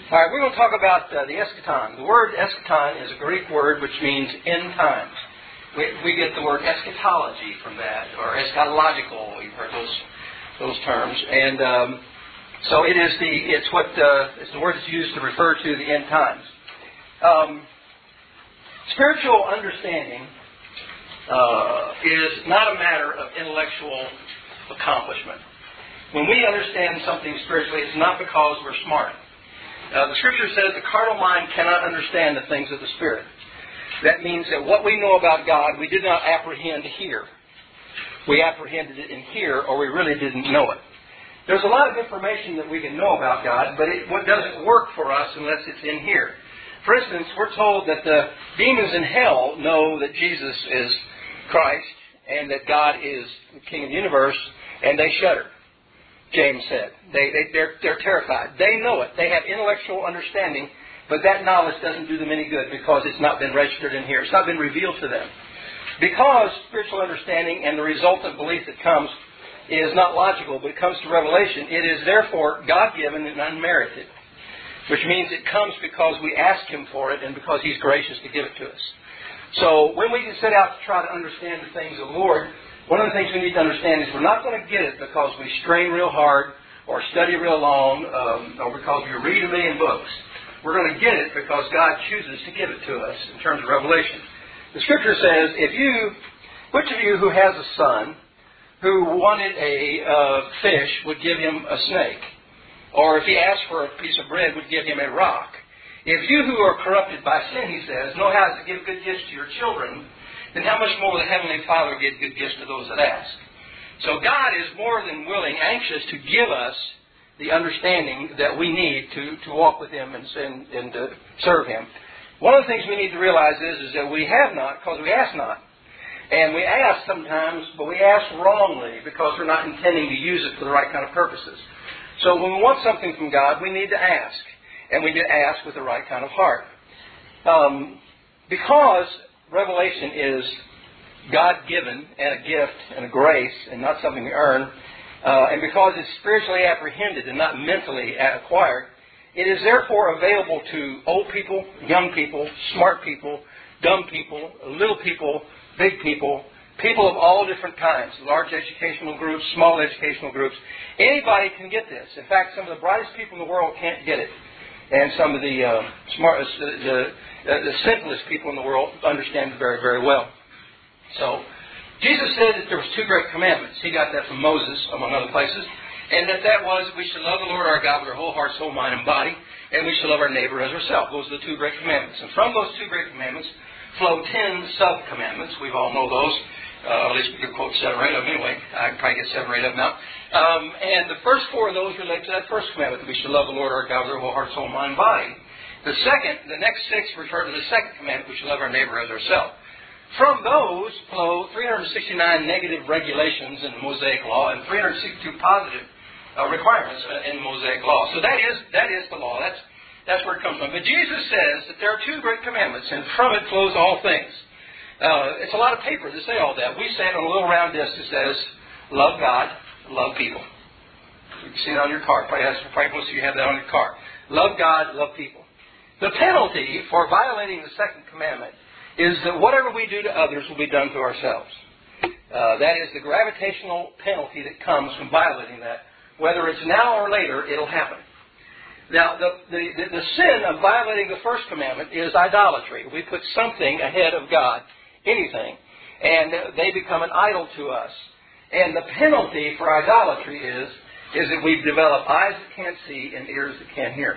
All right, we're going to talk about the eschaton. The word eschaton is a Greek word which means end times. We get the word eschatology from that, or eschatological. We've heard those terms, and so it's the word that's used to refer to the end times. Spiritual understanding is not a matter of intellectual accomplishment. When we understand something spiritually, it's not because we're smart. The Scripture says the carnal mind cannot understand the things of the Spirit. That means that what we know about God, we did not apprehend here. We apprehended it in here, or we really didn't know it. There's a lot of information that we can know about God, but it doesn't work for us unless it's in here. For instance, we're told that the demons in hell know that Jesus is Christ and that God is the King of the universe, and they shudder. James said. They're terrified. They know it. They have intellectual understanding, but that knowledge doesn't do them any good because it's not been registered in here. It's not been revealed to them. Because spiritual understanding and the resultant belief that comes is not logical, but it comes to revelation, it is therefore God-given and unmerited, which means it comes because we ask Him for it and because He's gracious to give it to us. So when we set out to try to understand the things of the Lord, one of the things we need to understand is we're not going to get it because we strain real hard or study real long or because we read a million books. We're going to get it because God chooses to give it to us in terms of revelation. The Scripture says, which of you who has a son who wanted a fish would give him a snake? Or if he asked for a piece of bread, would give him a rock? If you who are corrupted by sin, he says, know how to give good gifts to your children, then how much more will the Heavenly Father give good gifts to those that ask? So God is more than willing, anxious to give us the understanding that we need to walk with Him and to serve Him. One of the things we need to realize is that we have not because we ask not. And we ask sometimes, but we ask wrongly because we're not intending to use it for the right kind of purposes. So when we want something from God, we need to ask. And we need to ask with the right kind of heart. Because revelation is God-given and a gift and a grace and not something we earn, and because it's spiritually apprehended and not mentally acquired, it is therefore available to old people, young people, smart people, dumb people, little people, big people, people of all different kinds, large educational groups, small educational groups. Anybody can get this. In fact, some of the brightest people in the world can't get it. And some of the smartest, the simplest people in the world understand it very, very well. So, Jesus said that there was two great commandments. He got that from Moses, among other places. And that was, we should love the Lord our God with our whole heart, soul, mind, and body. And we should love our neighbor as ourselves. Those are the two great commandments. And from those two great commandments flow 10 sub-commandments. We all know those. At least we could quote 7 or 8 of them anyway. I can probably get 7 or 8 of them now. And the first 4 of those relate to that first commandment, that we should love the Lord our God with our whole heart, soul, mind, and body. The next 6 refer to the second commandment, we should love our neighbor as ourselves. From those flow 369 negative regulations in the Mosaic Law and 362 positive requirements in the Mosaic Law. So that is the law. That's where it comes from. But Jesus says that there are 2 great commandments, and from it flows all things. It's a lot of paper to say all that. We say it on a little round disc that says, love God, love people. You can see it on your car. Probably most of you have that on your car. Love God, love people. The penalty for violating the second commandment is that whatever we do to others will be done to ourselves. That is the gravitational penalty that comes from violating that. Whether it's now or later, it'll happen. Now, the sin of violating the first commandment is idolatry. We put something ahead of God, anything, and they become an idol to us. And the penalty for idolatry is that we've developed eyes that can't see and ears that can't hear.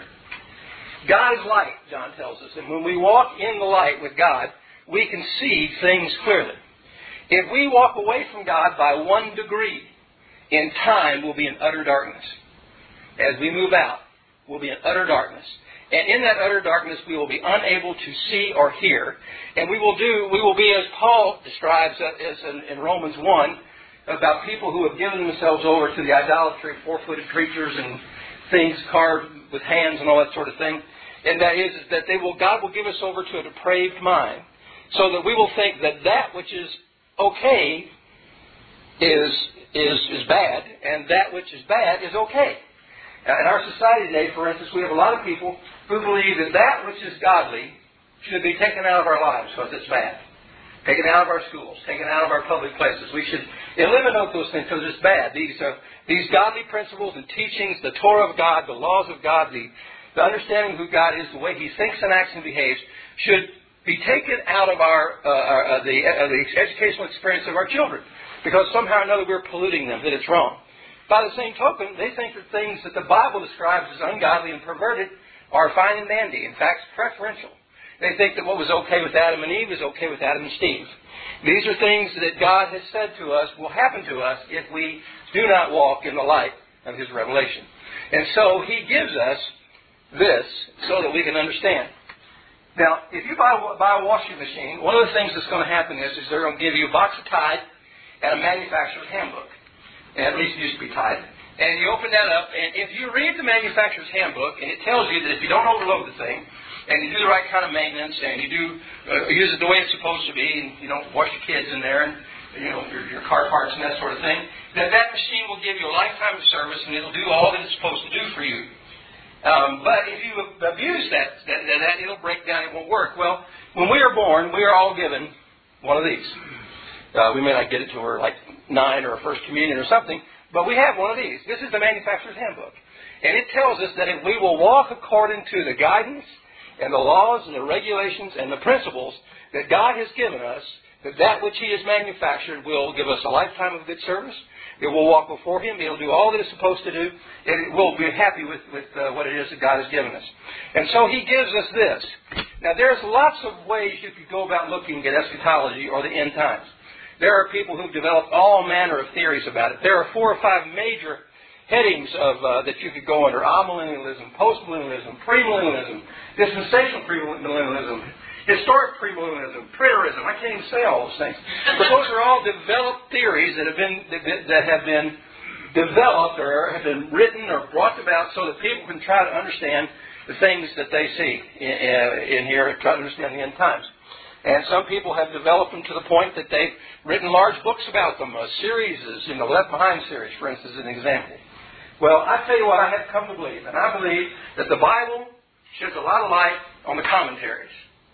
God is light, John tells us, and when we walk in the light with God, we can see things clearly. If we walk away from God by 1 degree, in time we'll be in utter darkness. As we move out, we'll be in utter darkness. And in that utter darkness, we will be unable to see or hear. And we will be, as Paul describes in Romans 1, about people who have given themselves over to the idolatry of 4-footed creatures and things carved with hands and all that sort of thing. And that is that God will give us over to a depraved mind, so that we will think that which is okay is bad, and that which is bad is okay. In our society today, for instance, we have a lot of people who believe that that which is godly should be taken out of our lives because it's bad. Taken out of our schools, taken out of our public places. We should eliminate those things because it's bad. These godly principles and teachings, the Torah of God, the laws of God, the understanding of who God is, the way He thinks and acts and behaves, should be taken out of the educational experience of our children, because somehow or another we're polluting them, that it's wrong. By the same token, they think that things that the Bible describes as ungodly and perverted are fine and dandy, in fact, preferential. They think that what was okay with Adam and Eve is okay with Adam and Steve. These are things that God has said to us will happen to us if we do not walk in the light of His revelation. And so He gives us this so that we can understand. Now, if you buy a washing machine, one of the things that's going to happen is they're going to give you a box of Tide and a manufacturer's handbook. And at least it used to be Tide. And you open that up, and if you read the manufacturer's handbook, and it tells you that if you don't overload the thing, and you do the right kind of maintenance, and you do use it the way it's supposed to be, and you don't wash your kids in there, and your car parts and that sort of thing, that machine will give you a lifetime of service, and it'll do all that it's supposed to do for you. But if you abuse that, it'll break down, it won't work. Well, when we are born, we are all given one of these. We may not get it till we're like 9 or a First Communion or something, but we have one of these. This is the manufacturer's handbook. And it tells us that if we will walk according to the guidance and the laws and the regulations and the principles that God has given us, that which He has manufactured will give us a lifetime of good service. It will walk before Him. It will do all that it's supposed to do. And it will be happy with what it is that God has given us. And so He gives us this. Now, there's lots of ways you could go about looking at eschatology or the end times. There are people who've developed all manner of theories about it. There are 4 or 5 major headings of that you could go under: amillennialism, postmillennialism, premillennialism, dispensational premillennialism, historic premillennialism, preterism. I can't even say all those things. But those are all developed theories that have been developed or have been written or brought about so that people can try to understand the things that they see in here, try to understand the end times. And some people have developed them to the point that they've written large books about them, series, the Left Behind series, for instance, as an example. Well, I tell you what I have come to believe, and I believe that the Bible sheds a lot of light on the commentaries.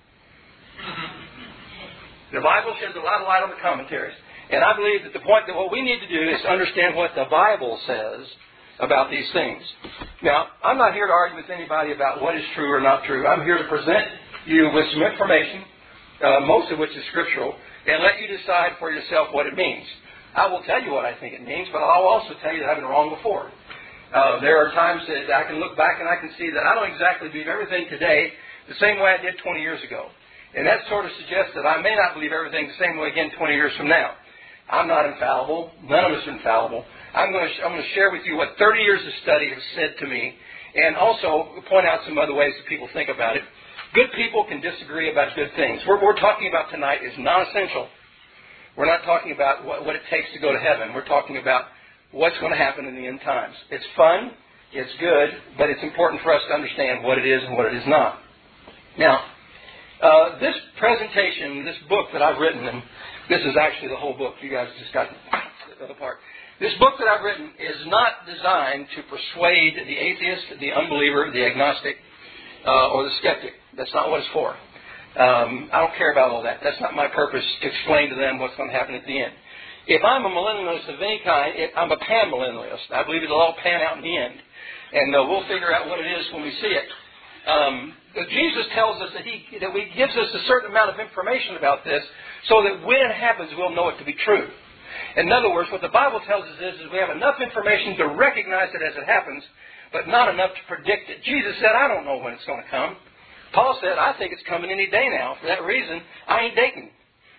The Bible sheds a lot of light on the commentaries. And I believe that the point that what we need to do is understand what the Bible says about these things. Now, I'm not here to argue with anybody about what is true or not true. I'm here to present you with some information, most of which is scriptural, and let you decide for yourself what it means. I will tell you what I think it means, but I'll also tell you that I've been wrong before. There are times that I can look back and I can see that I don't exactly believe everything today the same way I did 20 years ago. And that sort of suggests that I may not believe everything the same way again 20 years from now. I'm not infallible. None of us are infallible. I'm going to share with you what 30 years of study has said to me, and also point out some other ways that people think about it. Good people can disagree about good things. What we're talking about tonight is non-essential. We're not talking about what it takes to go to heaven. We're talking about what's going to happen in the end times. It's fun, it's good, but it's important for us to understand what it is and what it is not. Now, this presentation, this book that I've written, and this is actually the whole book. You guys just got the other part. This book that I've written is not designed to persuade the atheist, the unbeliever, the agnostic, or the skeptic. That's not what it's for. I don't care about all that. That's not my purpose, to explain to them what's going to happen at the end. If I'm a millennialist of any kind, I'm a pan-millennialist. I believe it'll all pan out in the end. And we'll figure out what it is when we see it. Jesus tells us that He gives us a certain amount of information about this so that when it happens, we'll know it to be true. In other words, what the Bible tells us is we have enough information to recognize it as it happens, but not enough to predict it. Jesus said, I don't know when it's going to come. Paul said, I think it's coming any day now. For that reason, I ain't dating.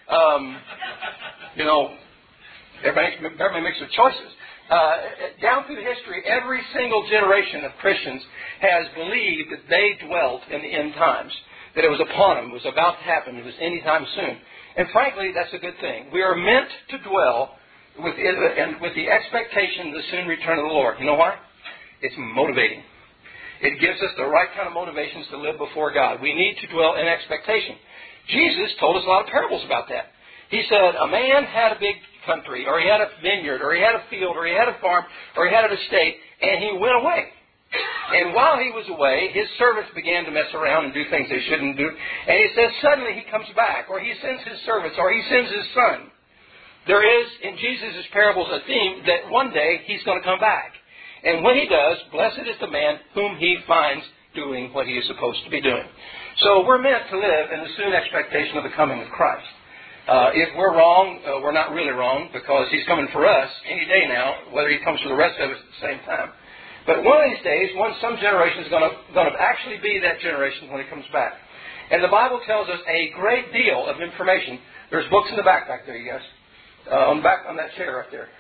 Everybody makes their choices. Down through the history, every single generation of Christians has believed that they dwelt in the end times, that it was upon them, it was about to happen, it was any time soon. And frankly, that's a good thing. We are meant to dwell with the expectation of the soon return of the Lord. You know why? It's motivating. It gives us the right kind of motivations to live before God. We need to dwell in expectation. Jesus told us a lot of parables about that. He said, a man had a big country, or he had a vineyard, or he had a field, or he had a farm, or he had an estate, and he went away. And while he was away, his servants began to mess around and do things they shouldn't do. And he says suddenly he comes back, or he sends his servants, or he sends his son. There is, in Jesus' parables, a theme that one day he's going to come back. And when he does, blessed is the man whom he finds doing what he is supposed to be doing. So we're meant to live in the soon expectation of the coming of Christ. If we're wrong, we're not really wrong, because he's coming for us any day now, whether he comes for the rest of us at the same time. But one of these days, some generation is going to actually be that generation when he comes back. And the Bible tells us a great deal of information. There's books in the back there, you guys. On that chair right there.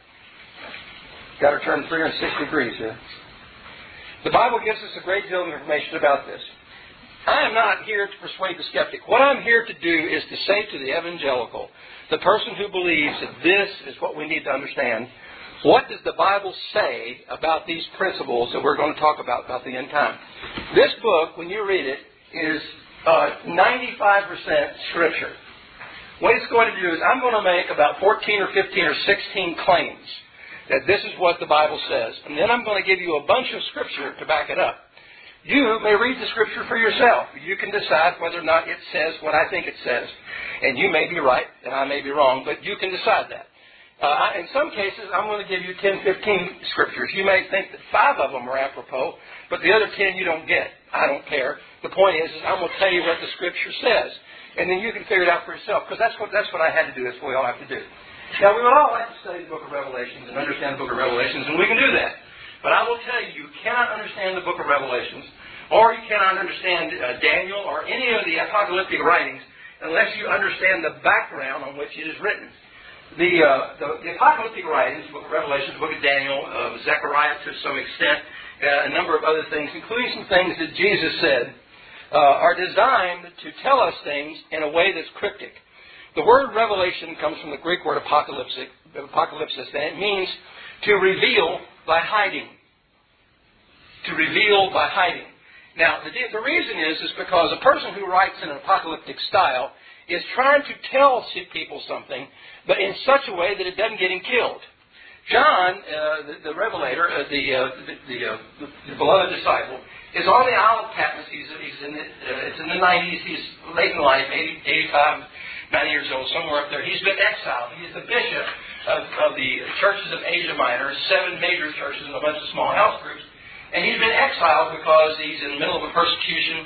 Got to turn 360 degrees here. The Bible gives us a great deal of information about this. I am not here to persuade the skeptic. What I'm here to do is to say to the evangelical, the person who believes that this is what we need to understand, what does the Bible say about these principles that we're going to talk about the end time? This book, when you read it, is 95% Scripture. What it's going to do is I'm going to make about 14 or 15 or 16 claims that this is what the Bible says. And then I'm going to give you a bunch of Scripture to back it up. You may read the Scripture for yourself. You can decide whether or not it says what I think it says. And you may be right and I may be wrong, but you can decide that. In some cases, I'm going to give you 10, 15 Scriptures. You may think that 5 of them are apropos, but the other 10 you don't get. I don't care. The point is I'm going to tell you what the Scripture says. And then you can figure it out for yourself, because that's what I had to do. That's what we all have to do. Now, we would all like to study the book of Revelations and understand the book of Revelations, and we can do that. But I will tell you, you cannot understand the book of Revelations, or you cannot understand Daniel or any of the apocalyptic writings unless you understand the background on which it is written. The apocalyptic writings, the book of Revelations, the book of Daniel, Zechariah to some extent, a number of other things, including some things that Jesus said, are designed to tell us things in a way that's cryptic. The word revelation comes from the Greek word apocalypsis, and it means to reveal by hiding. To reveal by hiding. Now, the reason is because a person who writes in an apocalyptic style is trying to tell people something, but in such a way that it doesn't get him killed. John, the Revelator, the beloved disciple, is on the Isle of Patmos. It's in the 90s. He's late in life, 85, 90 years old, somewhere up there. He's been exiled. He's the bishop of the churches of Asia Minor, 7 major churches and a bunch of small house groups. And he's been exiled because he's in the middle of a persecution.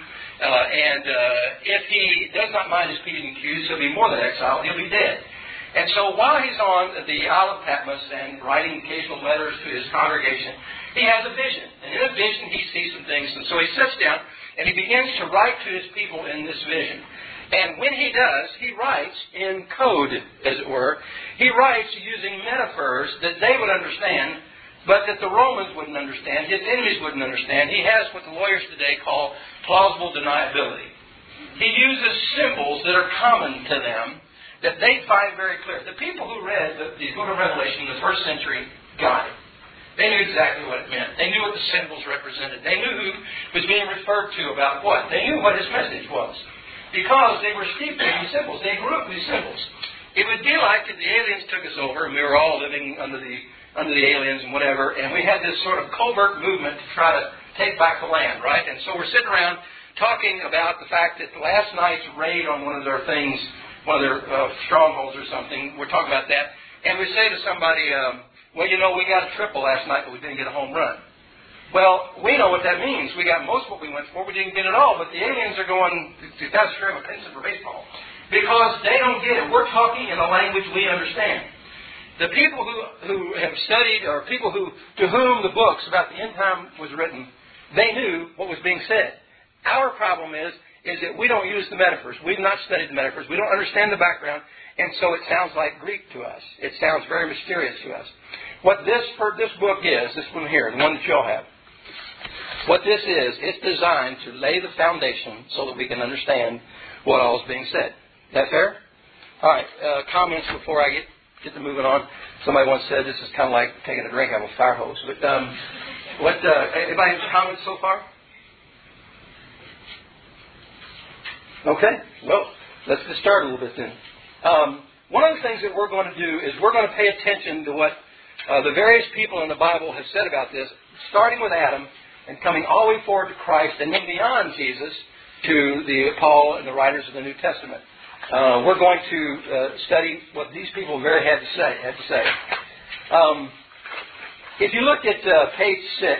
And if he does not mind his P's and Q's, he'll be more than exiled. He'll be dead. And so while he's on the Isle of Patmos and writing occasional letters to his congregation, he has a vision. And in a vision, he sees some things. And so he sits down and he begins to write to his people in this vision. And when he does, he writes in code, as it were. He writes using metaphors that they would understand, but that the Romans wouldn't understand, his enemies wouldn't understand. He has what the lawyers today call plausible deniability. He uses symbols that are common to them, that they find very clear. The people who read the book of Revelation in the first century got it. They knew exactly what it meant. They knew what the symbols represented. They knew who was being referred to about what. They knew what his message was. Because they were steeped in these symbols. They grew up with these symbols. It would be like if the aliens took us over and we were all living under the aliens and whatever, and we had this sort of covert movement to try to take back the land, right? And so we're sitting around talking about the fact that last night's raid on one of their things, one of their strongholds or something, we're talking about that, and we say to somebody, well, you know, we got a triple last night, but we didn't get a home run. Well, we know what that means. We got most of what we went for. We didn't get it all, but the aliens are going to that's true, for baseball. Because they don't get it. We're talking in a language we understand. The people who have studied, or people to whom the books about the end time was written, they knew what was being said. Our problem is that we don't use the metaphors. We've not studied the metaphors. We don't understand the background, and so it sounds like Greek to us. It sounds very mysterious to us. What this book is, this one here, the one that you'll have, what this is, it's designed to lay the foundation so that we can understand what all is being said. Is that fair? All right. Comments before I get to moving on. Somebody once said this is kind of like taking a drink out of a fire hose. But anybody have comments so far? Okay. Well, let's get started a little bit then. One of the things that we're going to do is we're going to pay attention to what the various people in the Bible have said about this, starting with Adam and coming all the way forward to Christ, and then beyond Jesus to the Paul and the writers of the New Testament. We're going to study what these people very had to say. If you look at page 6,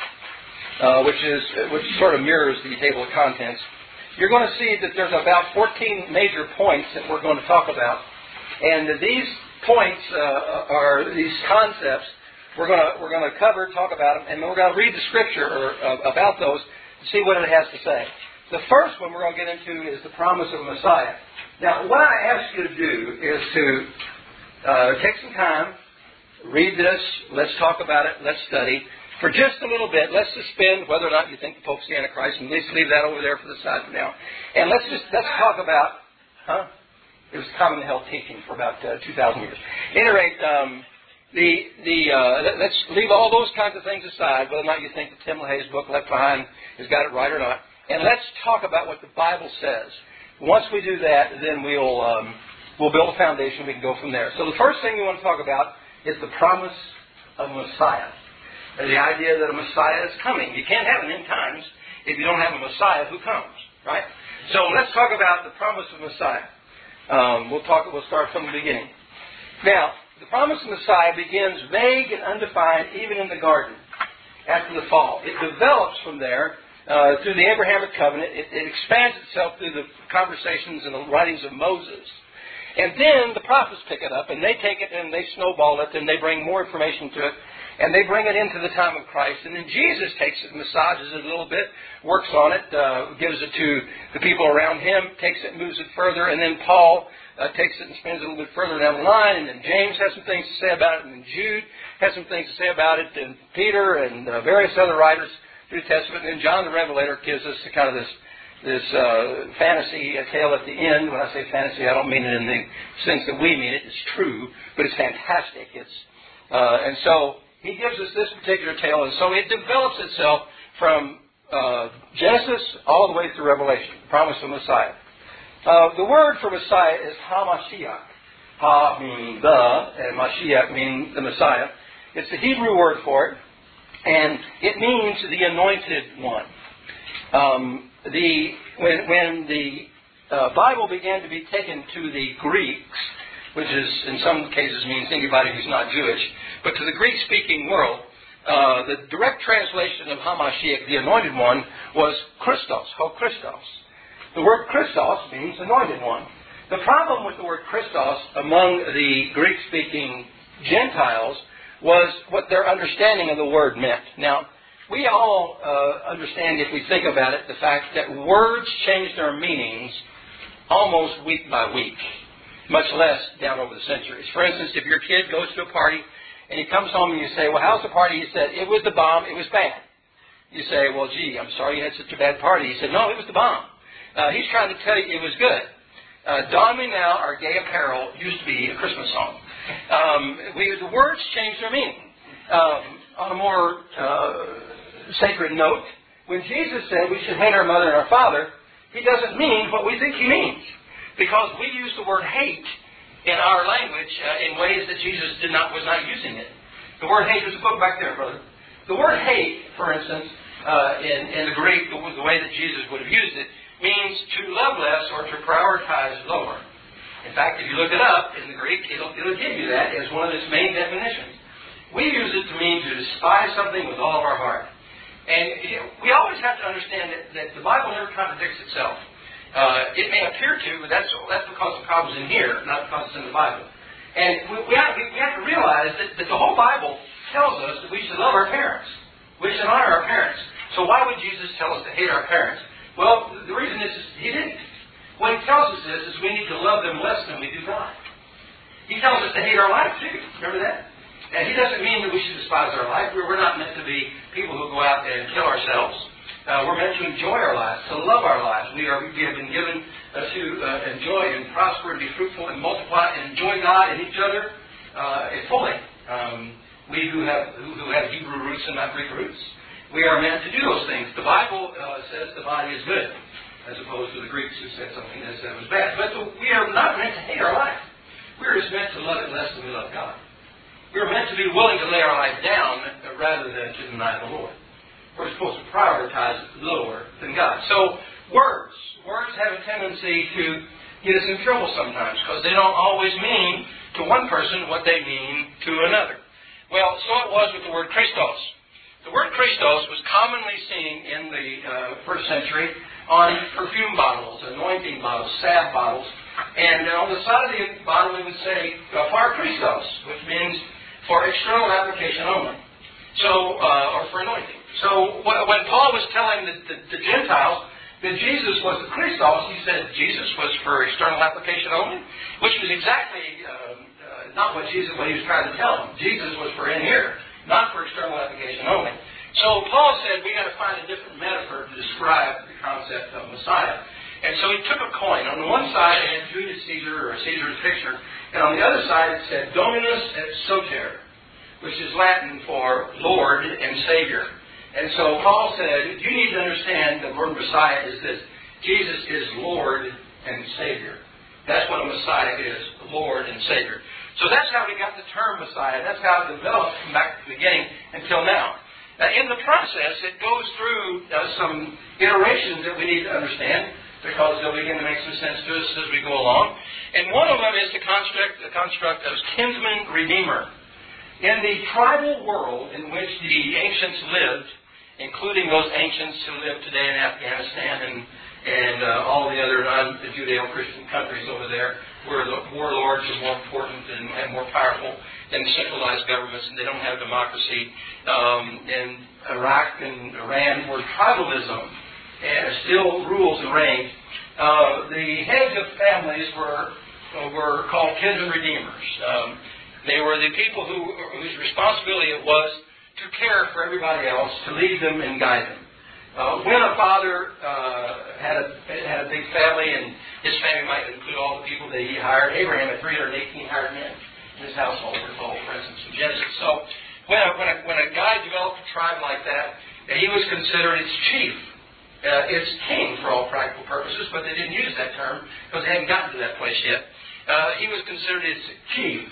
which sort of mirrors the table of contents, you're going to see that there's about 14 major points that we're going to talk about. And these points are these concepts we're going to cover, talk about them, and then we're going to read the Scripture about those to see what it has to say. The first one we're going to get into is the promise of Messiah. Now, what I ask you to do is to take some time, read this, let's talk about it, let's study. For just a little bit, let's suspend whether or not you think the Pope's the Antichrist, and at least leave that over there for the side for now. And let's talk about, it was commonly held teaching for about 2,000 years. At any rate, let's leave all those kinds of things aside, whether or not you think that Tim LaHaye's book, Left Behind, has got it right or not. And let's talk about what the Bible says. Once we do that, then we'll build a foundation. We can go from there. So the first thing we want to talk about is the promise of Messiah. The idea that a Messiah is coming. You can't have an end times if you don't have a Messiah who comes, right? So let's talk about the promise of Messiah. We'll start from the beginning. Now, the promise of Messiah begins vague and undefined even in the garden after the fall. It develops from there through the Abrahamic covenant. It expands itself through the conversations and the writings of Moses. And then the prophets pick it up, and they take it and they snowball it, and they bring more information to it, and they bring it into the time of Christ. And then Jesus takes it, massages it a little bit, works on it, gives it to the people around him, takes it and moves it further, and then Paul takes it and spins it a little bit further down the line, and then James has some things to say about it, and then Jude has some things to say about it, and Peter and various other writers through the Testament, and then John the Revelator gives us kind of this fantasy tale at the end. When I say fantasy, I don't mean it in the sense that we mean it. It's true, but it's fantastic. And so he gives us this particular tale, and so it develops itself from Genesis all the way through Revelation, the promise of Messiah. The word for Messiah is HaMashiach. Ha meaning the, and Mashiach meaning the Messiah. It's the Hebrew word for it, and it means the anointed one. When the Bible began to be taken to the Greeks, which is in some cases means anybody who's not Jewish, but to the Greek-speaking world, the direct translation of HaMashiach, the anointed one, was Christos, Ho Christos. The word Christos means anointed one. The problem with the word Christos among the Greek-speaking Gentiles was what their understanding of the word meant. Now, we all understand, if we think about it, the fact that words change their meanings almost week by week, much less down over the centuries. For instance, if your kid goes to a party and he comes home and you say, well, how's the party? He said, it was the bomb, it was bad. You say, well, gee, I'm sorry you had such a bad party. He said, no, it was the bomb. He's trying to tell you it was good. Don Me Now, Our Gay Apparel used to be a Christmas song. The words change their meaning. On a more sacred note, when Jesus said we should hate our mother and our father, he doesn't mean what we think he means. Because we use the word hate in our language in ways that Jesus was not using it. The word hate, there's a book back there, brother. The word hate, for instance, in the Greek, the way that Jesus would have used it, means to love less or to prioritize lower. In fact, if you look it up in the Greek, it'll give you that as one of its main definitions. We use it to mean to despise something with all of our heart. And we always have to understand that the Bible never contradicts itself. It may appear to, but that's because the problem's in here, not because it's in the Bible. And we have to realize that the whole Bible tells us that we should love our parents. We should honor our parents. So why would Jesus tell us to hate our parents? Well, the reason is he didn't. What he tells us is we need to love them less than we do God. He tells us to hate our life too. Remember that? And he doesn't mean that we should despise our life. We're not meant to be people who go out and kill ourselves. We're meant to enjoy our lives, to love our lives. We have been given to enjoy and prosper and be fruitful and multiply and enjoy God and each other fully. We who have Hebrew roots and not Greek roots. We are meant to do those things. The Bible says the body is good, as opposed to the Greeks who said something that was bad. But we are not meant to hate our life. We're just meant to love it less than we love God. We're meant to be willing to lay our life down rather than to deny the Lord. we're supposed to prioritize lower than God. So words have a tendency to get us in trouble sometimes because they don't always mean to one person what they mean to another. Well, so it was with the word Christos. The word Christos was commonly seen in the first century on perfume bottles, anointing bottles, salve bottles, and on the side of the bottle it would say "Par Christos," which means for external application only. So, or for anointing. So when Paul was telling the Gentiles that Jesus was the Christos, he said Jesus was for external application only, which was exactly not what he was trying to tell them. Jesus was for in here, not for external application only. So Paul said we got to find a different metaphor to describe the concept of Messiah. And so he took a coin. On the one side it had Julius Caesar or Caesar's picture, and on the other side it said Dominus et Soter, which is Latin for Lord and Savior. And so Paul said, you need to understand the word Messiah is this. Jesus is Lord and Savior. That's what a Messiah is, Lord and Savior. So that's how we got the term Messiah. That's how it developed from back to the beginning until now. Now, in the process, it goes through some iterations that we need to understand because they'll begin to make some sense to us as we go along. And one of them is the construct of kinsman redeemer. In the tribal world in which the ancients lived, including those ancients who live today in Afghanistan and all the other non-Judeo-Christian countries over there, where the warlords are more important and more powerful than centralized governments, and they don't have democracy. In Iraq and Iran, where tribalism still rules and reigns, the heads of families were called kinsman redeemers. They were the people whose responsibility it was to care for everybody else, to lead them and guide them. When a father had a big family, and his family might include all the people that he hired, Abraham had 318 hired men in his household, we're told, for instance, in Genesis. So when a guy developed a tribe like that, he was considered its chief. Its king for all practical purposes, but they didn't use that term because they hadn't gotten to that place yet. He was considered its chief.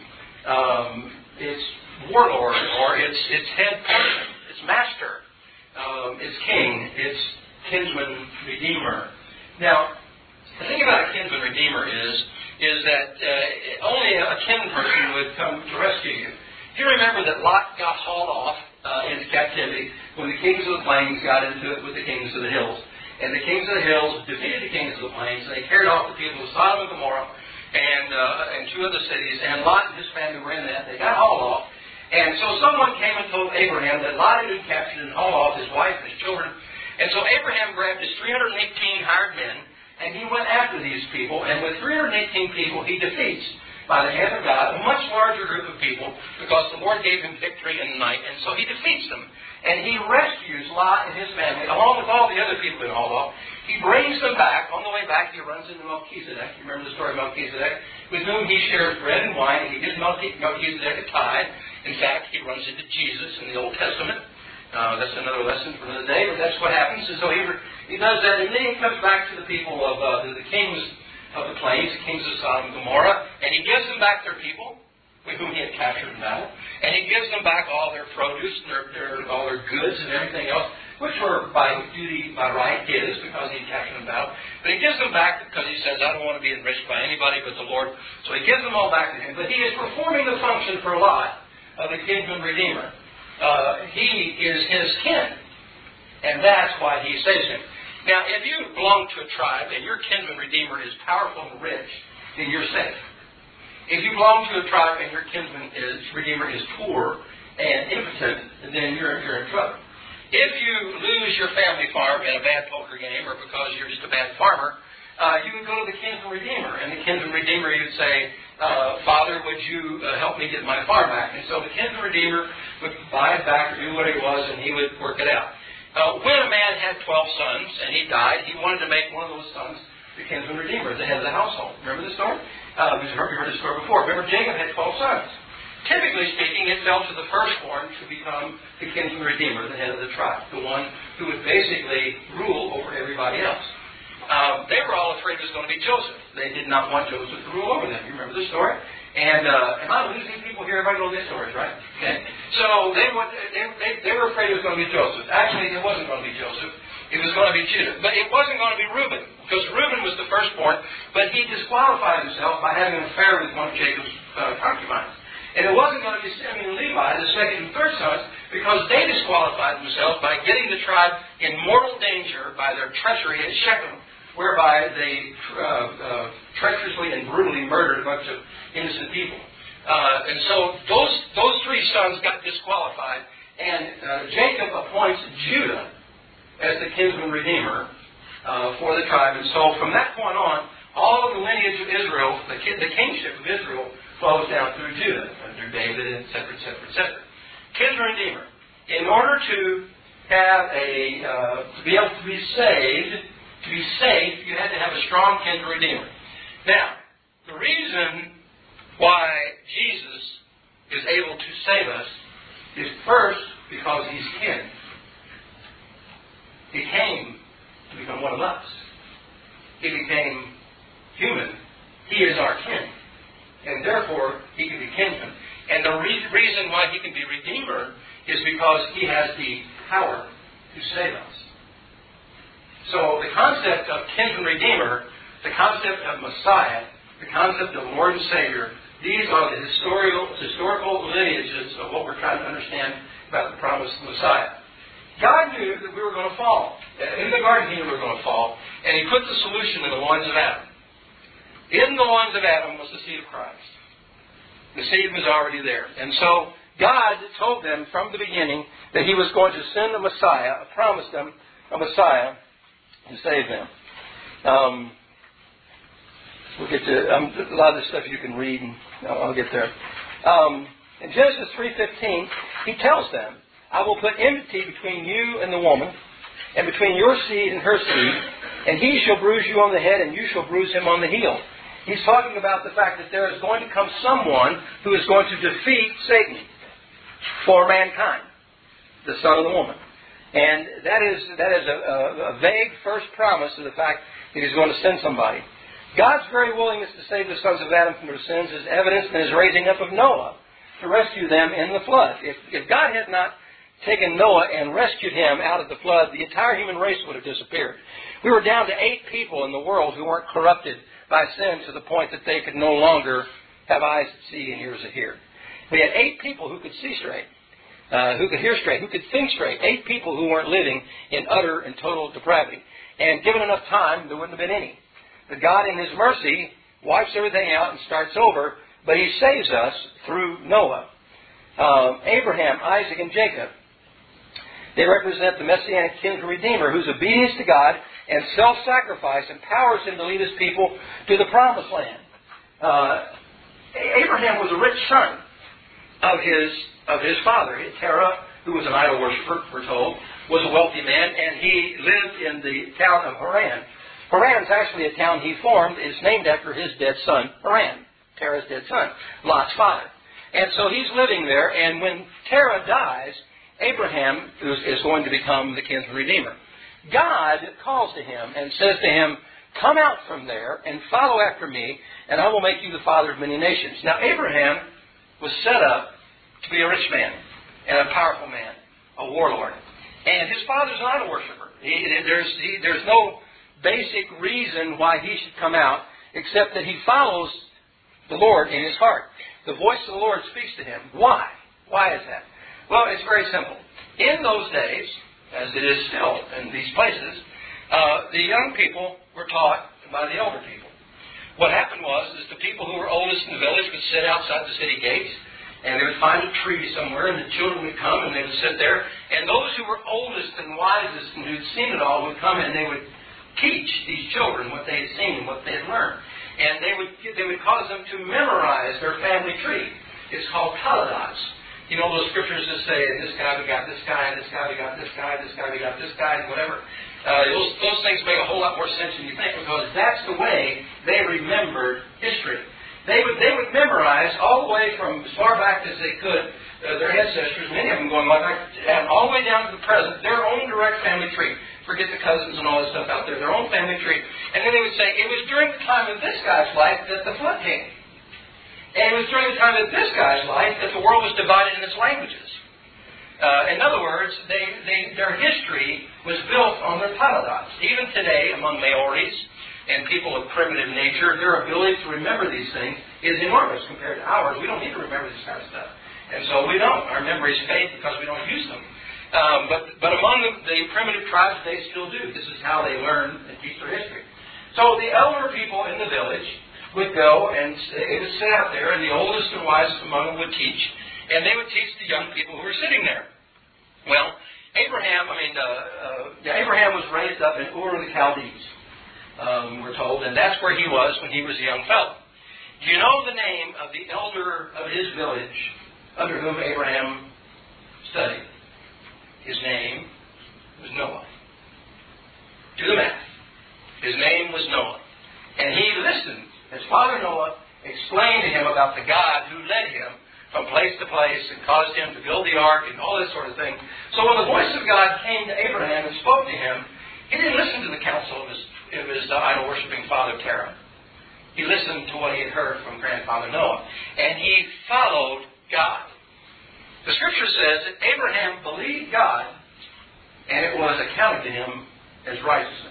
Its warlord, or its head person, its master, its king, its kinsman redeemer. Now, the thing about a kinsman redeemer is that only a kin person would come to rescue you. You remember that Lot got hauled off into captivity when the kings of the plains got into it with the kings of the hills. And the kings of the hills defeated the kings of the plains, and they carried off the people of Sodom and Gomorrah and two other cities, and Lot and his family were in that. They got hauled off. And so someone came and told Abraham that Lot had been captured and hauled off, his wife and his children. And so Abraham grabbed his 318 hired men, and he went after these people. And with 318 people, he defeats, by the hand of God, a much larger group of people, because the Lord gave him victory in the night. And so he defeats them. And he rescues Lot and his family, along with all the other people in hauled off. He brings them back. On the way back, he runs into Melchizedek. You remember the story of Melchizedek? With whom he shares bread and wine. And he gives Melchizedek a tithe. In fact, he runs into Jesus in the Old Testament. That's another lesson for another day, but that's what happens. And so he does that, and then he comes back to the people of the kings of the plains, the kings of Sodom and Gomorrah, and he gives them back their people, with whom he had captured in battle, and he gives them back all their produce, and all their goods and everything else, which were by duty, by right, his, because he had captured them in battle. But he gives them back because he says, I don't want to be enriched by anybody but the Lord. So he gives them all back to him. But he is performing the function for Lot of the kinsman redeemer. He is his kin, and that's why he saves him. Now, if you belong to a tribe and your kinsman redeemer is powerful and rich, then you're safe. If you belong to a tribe and your kinsman redeemer is poor and impotent, then you're in trouble. If you lose your family farm in a bad poker game, or because you're just a bad farmer, you would go to the kinsman redeemer, and the kinsman redeemer, you'd say, Father, would you help me get my farm back? And so the kinsman redeemer would buy it back or do what it was, and he would work it out. When a man had 12 sons and he died, he wanted to make one of those sons the kinsman redeemer, the head of the household. Remember the story? You heard the story before. Remember, Jacob had 12 sons. Typically speaking, it fell to the firstborn to become the kinsman redeemer, the head of the tribe, the one who would basically rule over everybody else. They were all afraid it was going to be Joseph. They did not want Joseph to rule over them. You remember the story? And am I losing people here? Everybody knows these stories, right? Okay. So they were afraid it was going to be Joseph. Actually, it wasn't going to be Joseph. It was going to be Judah. But it wasn't going to be Reuben, because Reuben was the firstborn, but he disqualified himself by having an affair with one of Jacob's concubines. And it wasn't going to be Simeon and Levi, the second and third sons, because they disqualified themselves by getting the tribe in mortal danger by their treachery at Shechem, whereby they treacherously and brutally murdered a bunch of innocent people. And so those three sons got disqualified, and Jacob appoints Judah as the kinsman redeemer for the tribe. And so from that point on, all of the lineage of Israel, the kingship of Israel, flows down through Judah, through David, etc., etc., etc. Kinsman redeemer. In order to have to be able to be saved, you had to have a strong kinsman redeemer. Now, the reason why Jesus is able to save us is first because He's kin. He came to become one of us. He became human. He is our kin. And therefore, He can be kinsman. And the reason why He can be redeemer is because He has the power to save us. So the concept of kinsman redeemer, the concept of Messiah, the concept of Lord and Savior, these are the historical lineages of what we're trying to understand about the promised Messiah. God knew that we were going to fall. In the garden, He knew we were going to fall. And He put the solution in the loins of Adam. In the loins of Adam was the seed of Christ. The seed was already there. And so God told them from the beginning that He was going to send a Messiah, promised them a Messiah to save them. We'll get to a lot of this stuff you can read, and I'll get there. In Genesis 3:15, He tells them, I will put enmity between you and the woman, and between your seed and her seed, and he shall bruise you on the head, and you shall bruise him on the heel. He's talking about the fact that there is going to come someone who is going to defeat Satan for mankind, the son of the woman. And that is a vague first promise of the fact that He's going to send somebody. God's very willingness to save the sons of Adam from their sins is evidenced in His raising up of Noah to rescue them in the flood. If God had not taken Noah and rescued him out of the flood, the entire human race would have disappeared. We were down to 8 people in the world who weren't corrupted by sin to the point that they could no longer have eyes that see and ears that hear. We had 8 people who could see straight, who could hear straight, who could think straight. 8 people who weren't living in utter and total depravity. And given enough time, there wouldn't have been any. But God, in His mercy, wipes everything out and starts over, but He saves us through Noah. Abraham, Isaac, and Jacob, they represent the Messianic kinsman redeemer whose obedience to God and self-sacrifice empowers him to lead His people to the promised land. Abraham was a rich son of his father. Terah, who was an idol worshiper, we're told, was a wealthy man, and he lived in the town of Haran. Haran is actually a town he formed. It's named after his dead son, Haran, Terah's dead son, Lot's father. And so he's living there, and when Terah dies, Abraham is going to become the kinsman redeemer. God calls to him and says to him, come out from there and follow after me, and I will make you the father of many nations. Now, Abraham was set up to be a rich man and a powerful man, a warlord. And his father's an idol worshiper. There's no basic reason why he should come out except that he follows the Lord in his heart. The voice of the Lord speaks to him. Why? Why is that? Well, it's very simple. In those days, as it is still in these places, the young people were taught by the older people. What happened was the people who were oldest in the village would sit outside the city gates, and they would find a tree somewhere, and the children would come, and they would sit there. And those who were oldest and wisest and who'd seen it all would come, and they would teach these children what they had seen, what they had learned. And they would cause them to memorize their family tree. It's called Taladas. You know those scriptures that say, this guy begot this guy, this guy begot this guy, this guy begot this guy, whatever. Those things make a whole lot more sense than you think, because that's the way they remembered history. They would memorize all the way from as far back as they could, their ancestors, many of them going back, all the way down to the present, their own direct family tree. Forget the cousins and all that stuff out there, their own family tree. And then they would say, it was during the time of this guy's life that the flood came. And it was during the time of this guy's life that the world was divided in its languages. In other words, their history was built on their taladots. Even today, among Maoris and people of primitive nature, their ability to remember these things is enormous compared to ours. We don't need to remember this kind of stuff. And so we don't. Our memories fade because we don't use them. But among the primitive tribes, they still do. This is how they learn and teach their history. So the elder people in the village would go, and it would sit out there, and the oldest and wisest among them would teach, and they would teach the young people who were sitting there. Well, Abraham was raised up in Ur of the Chaldees, we're told, and that's where he was when he was a young fellow. Do you know the name of the elder of his village under whom Abraham studied? His name was Noah. Do the math. His name was Noah. And he listened as Father Noah explained to him about the God who led him from place to place and caused him to build the ark and all this sort of thing. So when the voice of God came to Abraham and spoke to him, he didn't listen to the counsel of his idol-worshipping father Terah. He listened to what he had heard from grandfather Noah. And he followed God. The Scripture says that Abraham believed God, and it was accounted to him as righteousness.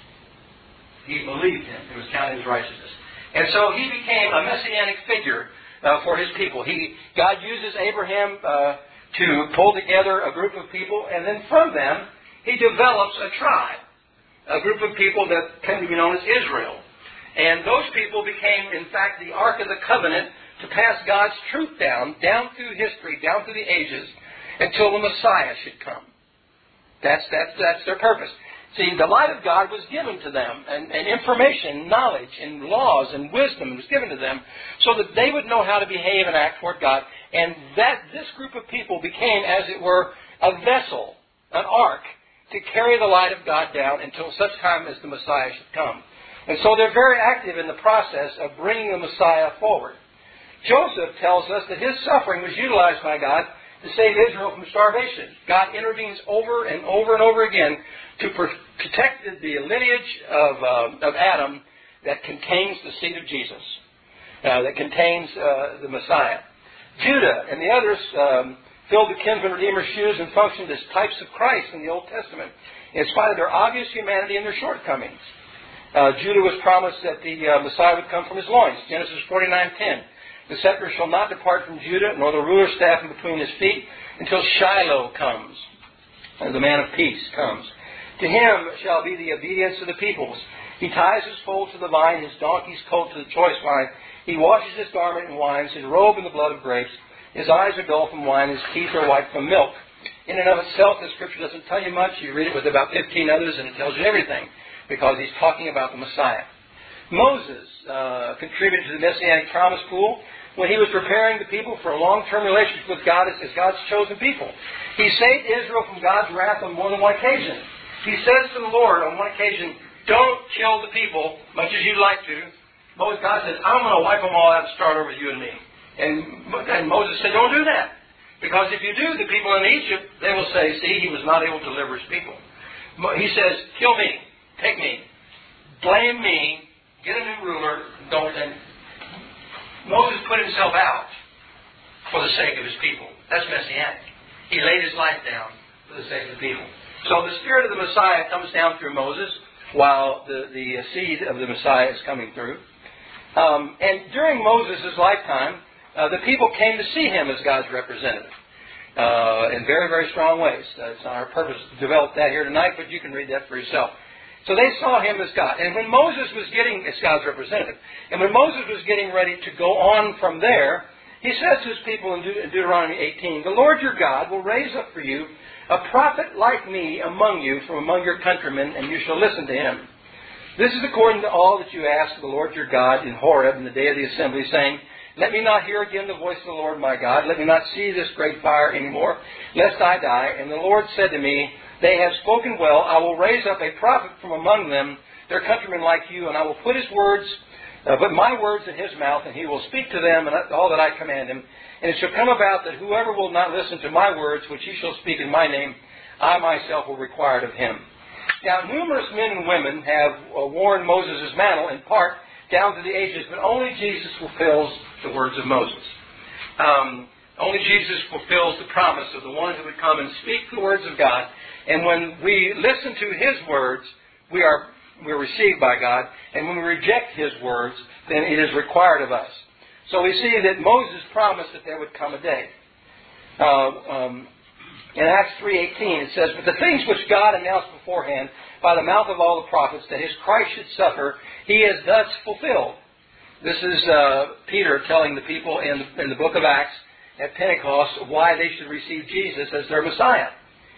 He believed him. It was counted as righteousness. And so he became a messianic figure for his people. God uses Abraham to pull together a group of people, and then from them, he develops a tribe, a group of people that came to be known as Israel. And those people became, in fact, the Ark of the Covenant to pass God's truth down through history, down through the ages, until the Messiah should come. That's their purpose. See, the light of God was given to them, and information, knowledge, and laws, and wisdom was given to them, so that they would know how to behave and act toward God. And this group of people became, as it were, a vessel, an ark, to carry the light of God down until such time as the Messiah should come. And so they're very active in the process of bringing the Messiah forward. Joseph tells us that his suffering was utilized by God to save Israel from starvation. God intervenes over and over and over again to protect the lineage of Adam that contains the seed of Jesus, that contains the Messiah. Judah and the others filled the kinsman redeemer's shoes and functioned as types of Christ in the Old Testament, in spite of their obvious humanity and their shortcomings. Judah was promised that the Messiah would come from his loins. Genesis 49:10. The scepter shall not depart from Judah, nor the ruler's staff in between his feet, until Shiloh comes, and the man of peace comes. To him shall be the obedience of the peoples. He ties his foal to the vine, his donkey's colt to the choice wine. He washes his garment in wines, his robe in the blood of grapes. His eyes are dull from wine, his teeth are white from milk. In and of itself, the Scripture doesn't tell you much. You read it with about 15 others, and it tells you everything, because he's talking about the Messiah. Moses contributed to the Messianic promise pool when he was preparing the people for a long-term relationship with God as God's chosen people. He saved Israel from God's wrath on more than one occasion. He says to the Lord on one occasion, "Don't kill the people much as you'd like to." God says, "I'm going to wipe them all out and start over you and me." And Moses said, "Don't do that. Because if you do, the people in Egypt, they will say, 'See, he was not able to deliver his people.'" He says, "Kill me. Take me. Blame me. Get a new ruler. Don't." And Moses put himself out for the sake of his people. That's messianic. He laid his life down for the sake of the people. So the Spirit of the Messiah comes down through Moses while the seed of the Messiah is coming through. And during Moses' lifetime, the people came to see him as God's representative in very, very strong ways. It's not our purpose to develop that here tonight, but you can read that for yourself. So they saw him as God. And when Moses was getting, as God's representative, and when Moses was getting ready to go on from there, he says to his people in Deuteronomy 18, "The Lord your God will raise up for you a prophet like me among you from among your countrymen, and you shall listen to him. This is according to all that you asked the Lord your God in Horeb in the day of the assembly, saying, 'Let me not hear again the voice of the Lord my God. Let me not see this great fire anymore, lest I die.' And the Lord said to me, 'They have spoken well. I will raise up a prophet from among them, their countrymen like you, and I will put my words in his mouth, and he will speak to them and all that I command him. And it shall come about that whoever will not listen to my words, which he shall speak in my name, I myself will require it of him.'" Now, numerous men and women have worn Moses' mantle, in part down through the ages, but only Jesus fulfills the words of Moses. Only Jesus fulfills the promise of the one who would come and speak the words of God. And when we listen to His words, we're received by God. And when we reject His words, then it is required of us. So we see that Moses promised that there would come a day. In Acts 3:18 it says, "But the things which God announced beforehand by the mouth of all the prophets, that His Christ should suffer, He has thus fulfilled." This is Peter telling the people in the book of Acts at Pentecost why they should receive Jesus as their Messiah.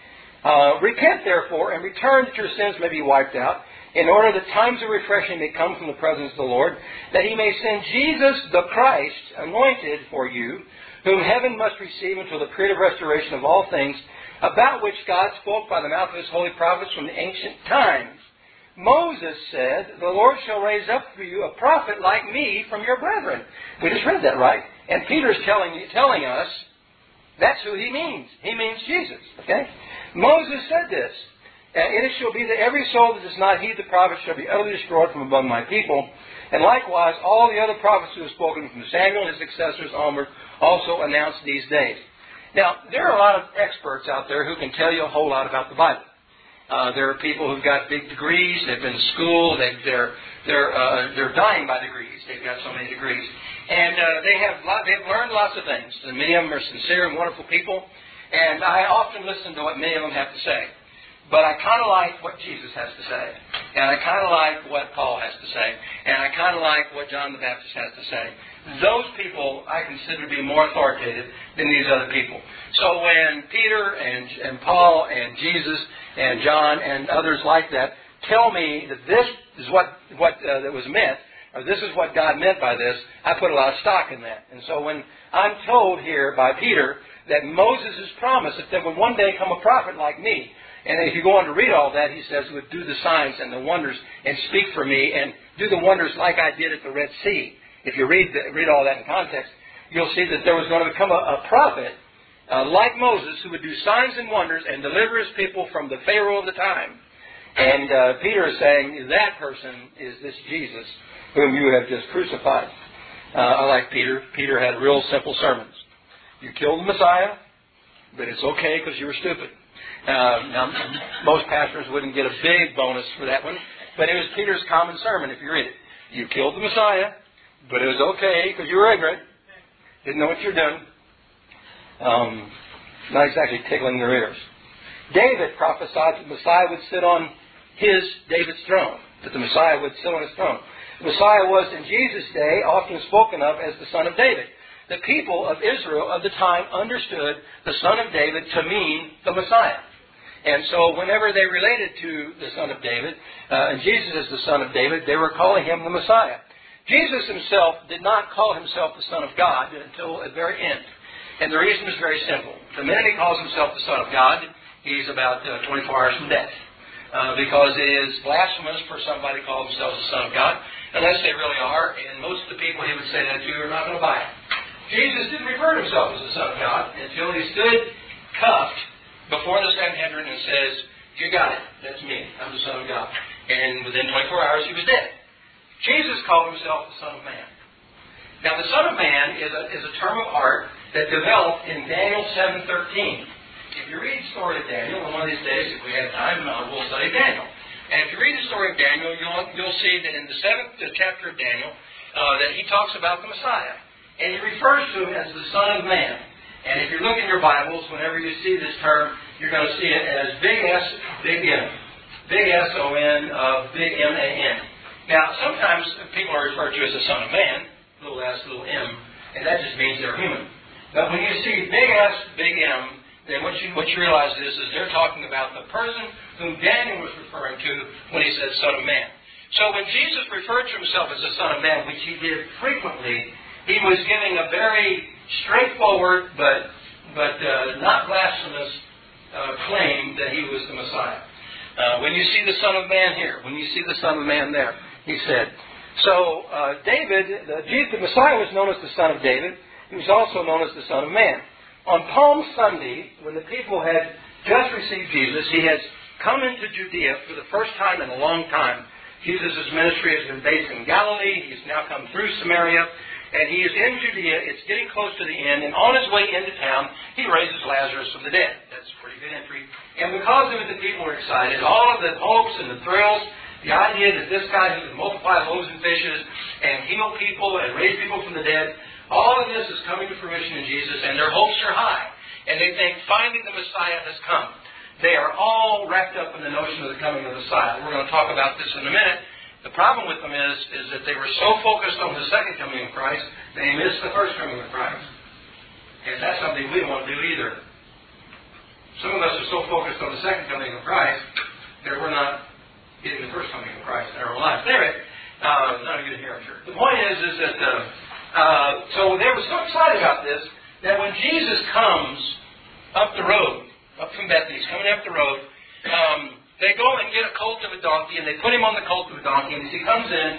"Repent therefore and return that your sins may be wiped out, in order that times of refreshing may come from the presence of the Lord, that He may send Jesus the Christ, anointed for you, whom heaven must receive until the period of restoration of all things, about which God spoke by the mouth of His holy prophets from the ancient times. Moses said, the Lord shall raise up for you a prophet like me from your brethren." We just read that, right? And Peter's telling us that's who He means. He means Jesus. Okay? Moses said this, "And it shall be that every soul that does not heed the prophet shall be utterly destroyed from among my people. And likewise, all the other prophets who have spoken from Samuel and his successors onward also announced these days." Now, there are a lot of experts out there who can tell you a whole lot about the Bible. There are people who've got big degrees. They've been to school. They're dying by degrees. They've got so many degrees, and they've learned lots of things. And many of them are sincere and wonderful people. And I often listen to what many of them have to say. But I kind of like what Jesus has to say. And I kind of like what Paul has to say. And I kind of like what John the Baptist has to say. Those people I consider to be more authoritative than these other people. So when Peter and Paul and Jesus and John and others like that tell me that this is what that was meant, or this is what God meant by this, I put a lot of stock in that. And so when I'm told here by Peter that Moses has promised that there would one day come a prophet like me, and if you go on to read all that, he says he would do the signs and the wonders and speak for me and do the wonders like I did at the Red Sea. If you read all that in context, you'll see that there was going to become a prophet like Moses who would do signs and wonders and deliver his people from the Pharaoh of the time. And Peter is saying that person is this Jesus whom you have just crucified. I like Peter. Peter had real simple sermons. You killed the Messiah, but it's okay because you were stupid. Now, most pastors wouldn't get a big bonus for that one, but it was Peter's common sermon if you read it. You killed the Messiah, but it was okay because you were ignorant, didn't know what you're doing. Not exactly tickling their ears. David prophesied that the Messiah would sit on David's throne, that the Messiah would sit on his throne. The Messiah was, in Jesus' day, often spoken of as the Son of David. The people of Israel of the time understood the Son of David to mean the Messiah. And so whenever they related to the Son of David, and Jesus as the Son of David, they were calling Him the Messiah. Jesus Himself did not call Himself the Son of God until the very end. And the reason is very simple. The minute He calls Himself the Son of God, He's about 24 hours from death. Because it is blasphemous for somebody to call themselves the Son of God, unless they really are, and most of the people He would say that to are not going to buy it. Jesus didn't refer to Himself as the Son of God until He stood cuffed before the Sanhedrin and says, "You got it, that's me, I'm the Son of God." And within 24 hours He was dead. Jesus called Himself the Son of Man. Now the Son of Man is a term of art that developed in Daniel 7:13. If you read the story of Daniel, and one of these days, if we have time, we'll study Daniel. And if you read the story of Daniel, you'll see that in the 7th chapter of Daniel, that he talks about the Messiah. And he refers to Him as the Son of Man. And if you look in your Bibles, whenever you see this term, you're going to see it as big S, big M. Big S-O-N, big M-A-N. Now, sometimes people are referred to as the Son of Man, little s, little m, and that just means they're human. But when you see big S, big M, then what you realize is they're talking about the person whom Daniel was referring to when he said Son of Man. So when Jesus referred to Himself as the Son of Man, which He did frequently, He was giving a very straightforward but not blasphemous claim that He was the Messiah. When you see the Son of Man here, when you see the Son of Man there, He said. So the Messiah was known as the Son of David. He was also known as the Son of Man. On Palm Sunday, when the people had just received Jesus, He has come into Judea for the first time in a long time Jesus' ministry has been based in Galilee. He's now come through Samaria, and he is in Judea. It's getting close to the end, and on his way into town, he raises Lazarus from the dead. That's a pretty good entry. And because of it, the people were excited. All of the hopes and the thrills, the idea that this guy who can multiply loaves and fishes and heal people and raise people from the dead, all of this is coming to fruition in Jesus, and their hopes are high. And they think, finally the Messiah has come. They are all wrapped up in the notion of the coming of the Messiah. We're going to talk about this in a minute. The problem with them is that they were so focused on the second coming of Christ, they missed the first coming of Christ. And that's something we don't want to do either. Some of us are so focused on the second coming of Christ that we're not getting the first coming of Christ in our own lives. There it is. Not a good here, I'm sure. The point is that so they were so excited about this that when Jesus comes up the road, up from Bethany, he's coming up the road, they go and get a colt of a donkey, and they put him on the colt of a donkey, and as he comes in,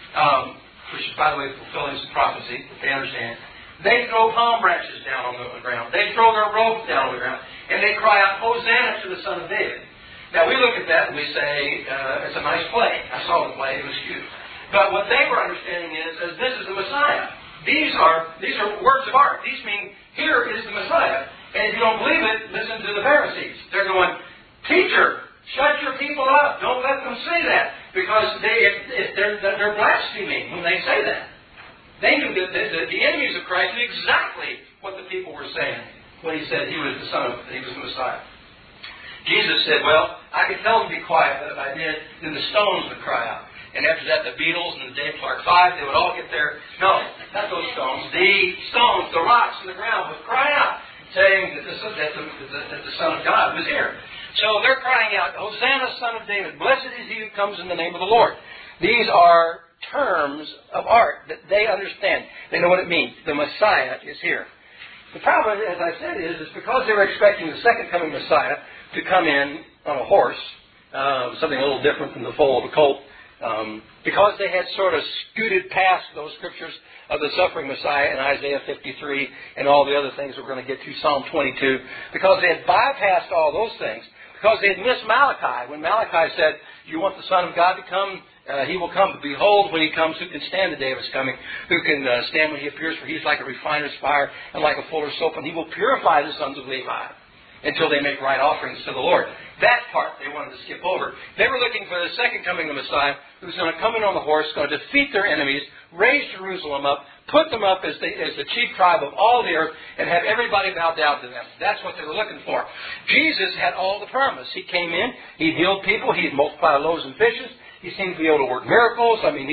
which is, by the way, fulfilling some prophecy, that they understand, they throw palm branches down on the ground. They throw their robes down on the ground, and they cry out, Hosanna to the Son of David. Now, we look at that and we say, it's a nice play. I saw the play, it was cute. But what they were understanding is this is the Messiah. These are words of art. These mean, here is the Messiah. And if you don't believe it, listen to the Pharisees. They're going, Teacher, shut your people up. Don't let them say that. Because they're blaspheming when they say that. They knew that the enemies of Christ knew exactly what the people were saying when he said he was the Messiah. Jesus said, well, I could tell them to be quiet, but if I did, then the stones would cry out. And after that, the Beatles and the Dave Clark Five, they would all get there. No, not those stones. The stones, the rocks in the ground would cry out, saying that the Son of God was here. So they're crying out, Hosanna, Son of David. Blessed is he who comes in the name of the Lord. These are terms of art that they understand. They know what it means. The Messiah is here. The problem, as I said, is because they were expecting the second coming Messiah to come in on a horse, something a little different from the foal of a colt, because they had sort of scooted past those scriptures of the suffering Messiah in Isaiah 53 and all the other things we're going to get to, Psalm 22, because they had bypassed all those things, because they had missed Malachi. When Malachi said, you want the Son of God to come? He will come. But behold, when he comes, who can stand the day of his coming? Who can stand when he appears? For he's like a refiner's fire and like a fuller's soap, and he will purify the sons of Levi until they make right offerings to the Lord. That part they wanted to skip over. They were looking for the second coming of the Messiah, who's going to come in on the horse, going to defeat their enemies, raise Jerusalem up, put them up as the chief tribe of all the earth, and have everybody bow down to them. That's what they were looking for. Jesus had all the promise. He came in, he healed people, he multiplied loaves and fishes, he seemed to be able to work miracles. I mean,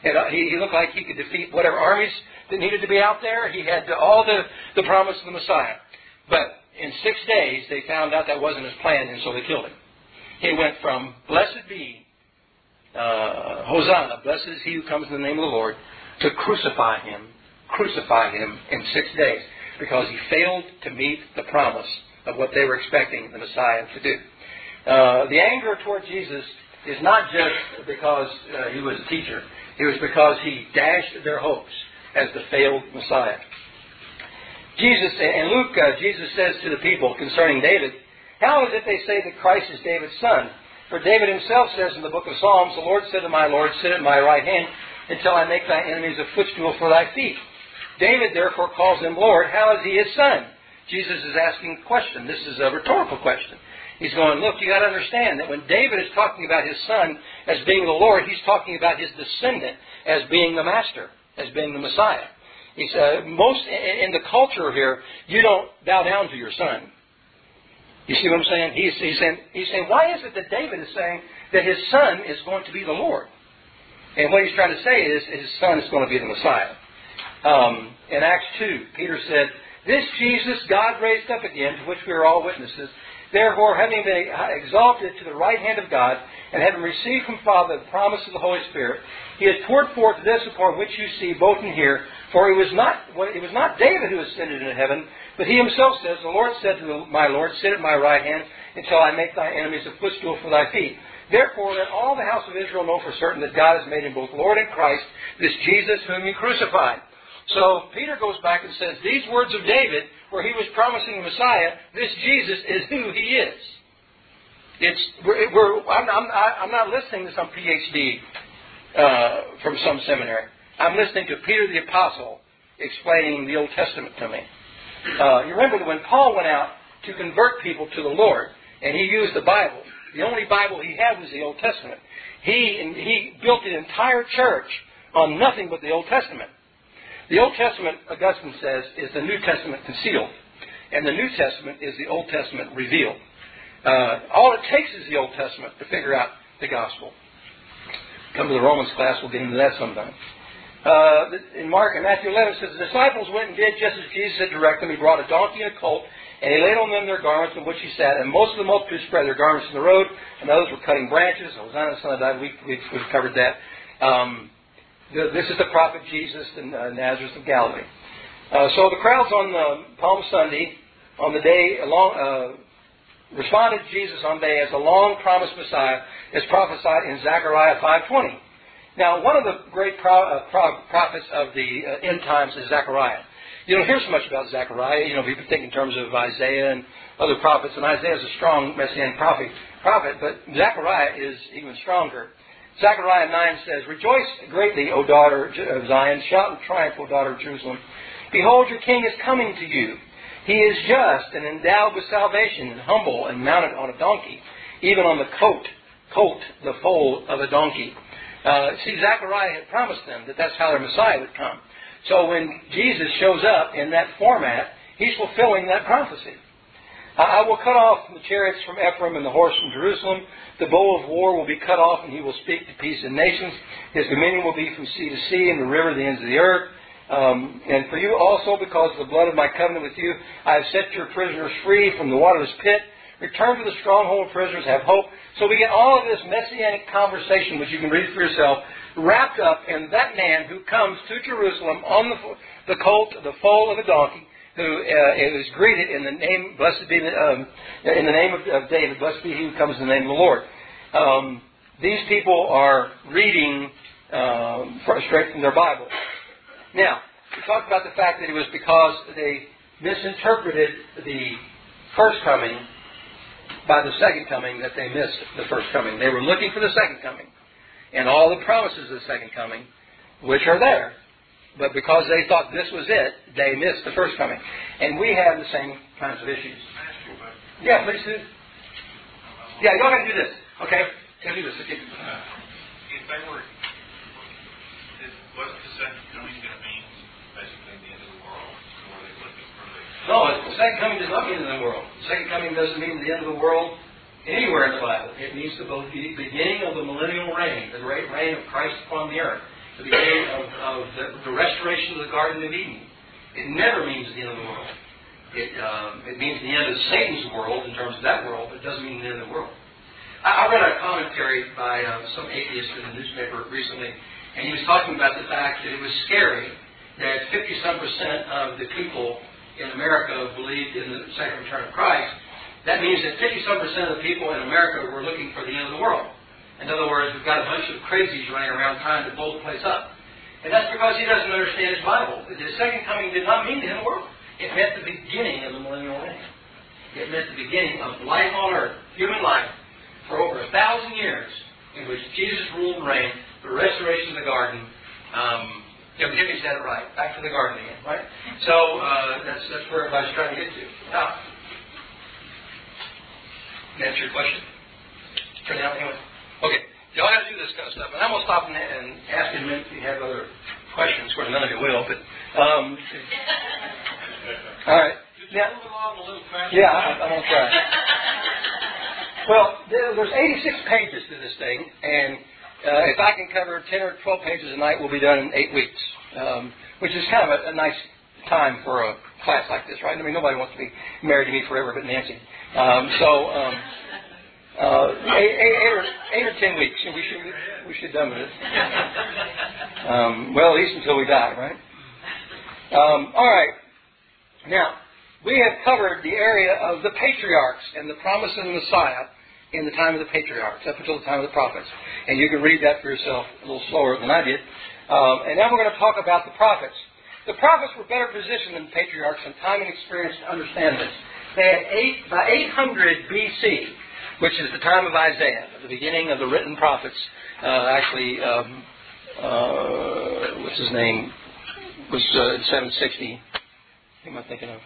he looked like he could defeat whatever armies that needed to be out there. He had all the promise of the Messiah. But in 6 days, they found out that wasn't his plan, and so they killed him. He went from, blessed be, Hosanna, blessed is he who comes in the name of the Lord, to crucify him in 6 days, because he failed to meet the promise of what they were expecting the Messiah to do. The anger toward Jesus is not just because he was a teacher. It was because he dashed their hopes as the failed Messiah. In Luke, Jesus says to the people concerning David, how is it they say that Christ is David's son? For David himself says in the book of Psalms, the Lord said to my Lord, sit at my right hand until I make thy enemies a footstool for thy feet. David therefore calls him Lord. How is he his son? Jesus is asking a question. This is a rhetorical question. He's going, look, you got to understand that when David is talking about his son as being the Lord, he's talking about his descendant as being the master, as being the Messiah. He said, most in the culture here, you don't bow down to your son. You see what I'm saying? He's saying, why is it that David is saying that his son is going to be the Lord? And what he's trying to say is his son is going to be the Messiah. In Acts 2, Peter said, this Jesus God raised up again, to which we are all witnesses. Therefore, having been exalted to the right hand of God, and having received from Father the promise of the Holy Spirit, he has poured forth this upon which you see both and hear. For it was not David who ascended into heaven, but he himself says, the Lord said to my Lord, sit at my right hand until I make thy enemies a footstool for thy feet. Therefore, let all the house of Israel know for certain that God has made him both Lord and Christ, this Jesus whom you crucified. So Peter goes back and says, these words of David, where he was promising the Messiah, this Jesus is who he is. I'm not listening to some PhD from some seminary. I'm listening to Peter the Apostle explaining the Old Testament to me. You remember that when Paul went out to convert people to the Lord, and he used the Bible, the only Bible he had was the Old Testament. He built an entire church on nothing but the Old Testament. The Old Testament, Augustine says, is the New Testament concealed. And the New Testament is the Old Testament revealed. All it takes is the Old Testament to figure out the gospel. Come to the Romans class, we'll get into that sometime. In Matthew 11, it says, the disciples went and did just as Jesus had directed them. He brought a donkey and a colt, and he laid on them their garments on which he sat. And most of the multitude spread their garments in the road, and others were cutting branches. Hosanna, the Son of David, we've covered that. This is the prophet Jesus, the Nazareth of Galilee. So the crowds on Palm Sunday, on the day, responded to Jesus on the day as the long-promised Messiah is prophesied in Zechariah 5:20. Now, one of the great prophets of the end times is Zechariah. You don't hear so much about Zechariah. You know, people think in terms of Isaiah and other prophets, and Isaiah is a strong messianic prophet, but Zechariah is even stronger. Zechariah 9 says, rejoice greatly, O daughter of Zion. Shout in triumph, O daughter of Jerusalem. Behold, your king is coming to you. He is just and endowed with salvation, and humble and mounted on a donkey, even on the colt, the foal of a donkey. See, Zechariah had promised them that that's how their Messiah would come. So when Jesus shows up in that format, he's fulfilling that prophecy. I will cut off the chariots from Ephraim and the horse from Jerusalem. The bow of war will be cut off, and he will speak to peace and nations. His dominion will be from sea to sea and the river to the ends of the earth. And for you also, because of the blood of my covenant with you, I have set your prisoners free from the waterless pit. Return to the stronghold of prisoners, have hope. So we get all of this messianic conversation, which you can read for yourself, wrapped up in that man who comes to Jerusalem on the colt, the foal of a donkey, who is greeted in the name, blessed be in the name of David, blessed be he who comes in the name of the Lord. These people are reading straight from their Bible. Now, we talked about the fact that it was because they misinterpreted the first coming by the second coming that they missed the first coming. They were looking for the second coming and all the promises of the second coming, which are there. But because they thought this was it, they missed the first coming. And we have the same kinds of issues. Yeah, please do. Yeah, y'all got to do this. Okay? Can do this. Okay. If they were, what's the second coming going to mean? Basically the end of the world? Or are they looking for the... No, the second coming does not mean the end of the world. The second coming doesn't mean the end of the world anywhere in the Bible. It means the beginning of the millennial reign, the great reign of Christ upon the earth. The beginning of the restoration of the Garden of Eden. It never means the end of the world. It means the end of Satan's world in terms of that world, but it doesn't mean the end of the world. I read a commentary by some atheist in the newspaper recently, and he was talking about the fact that it was scary that 50-some% of the people in America believed in the second return of Christ. That means that 50-some% of the people in America were looking for the end of the world. In other words, we've got a bunch of crazies running around trying to blow the place up. And that's because he doesn't understand his Bible. The second coming did not mean the end of the world. It meant the beginning of the millennial reign. It meant the beginning of life on earth, human life, for over 1,000 years, in which Jesus ruled and reigned, the restoration of the garden. Jimmy's had it right. Back to the garden again, right? So that's where everybody's trying to get to. Now, answer your question? Turn it out anyway. Okay, y'all got to do this kind of stuff. And I'm going to stop and ask in a minute if you have other questions. Of course, none of you will, but... all right. Now, yeah, I'm going to try. Well, there's 86 pages to this thing, and if I can cover 10 or 12 pages a night, we'll be done in 8 weeks, which is kind of a nice time for a class like this, right? I mean, nobody wants to be married to me forever but Nancy. 8 or 10 weeks, we should be done with it. Well, at least until we die, right? All right. Now, we have covered the area of the patriarchs and the promise of the Messiah in the time of the patriarchs, up until the time of the prophets. And you can read that for yourself a little slower than I did. And now we're going to talk about the prophets. The prophets were better positioned than the patriarchs in time and experience to understand this. They had by 800 BC, which is the time of Isaiah, the beginning of the written prophets. What's his name? Was 760. Who am I thinking of?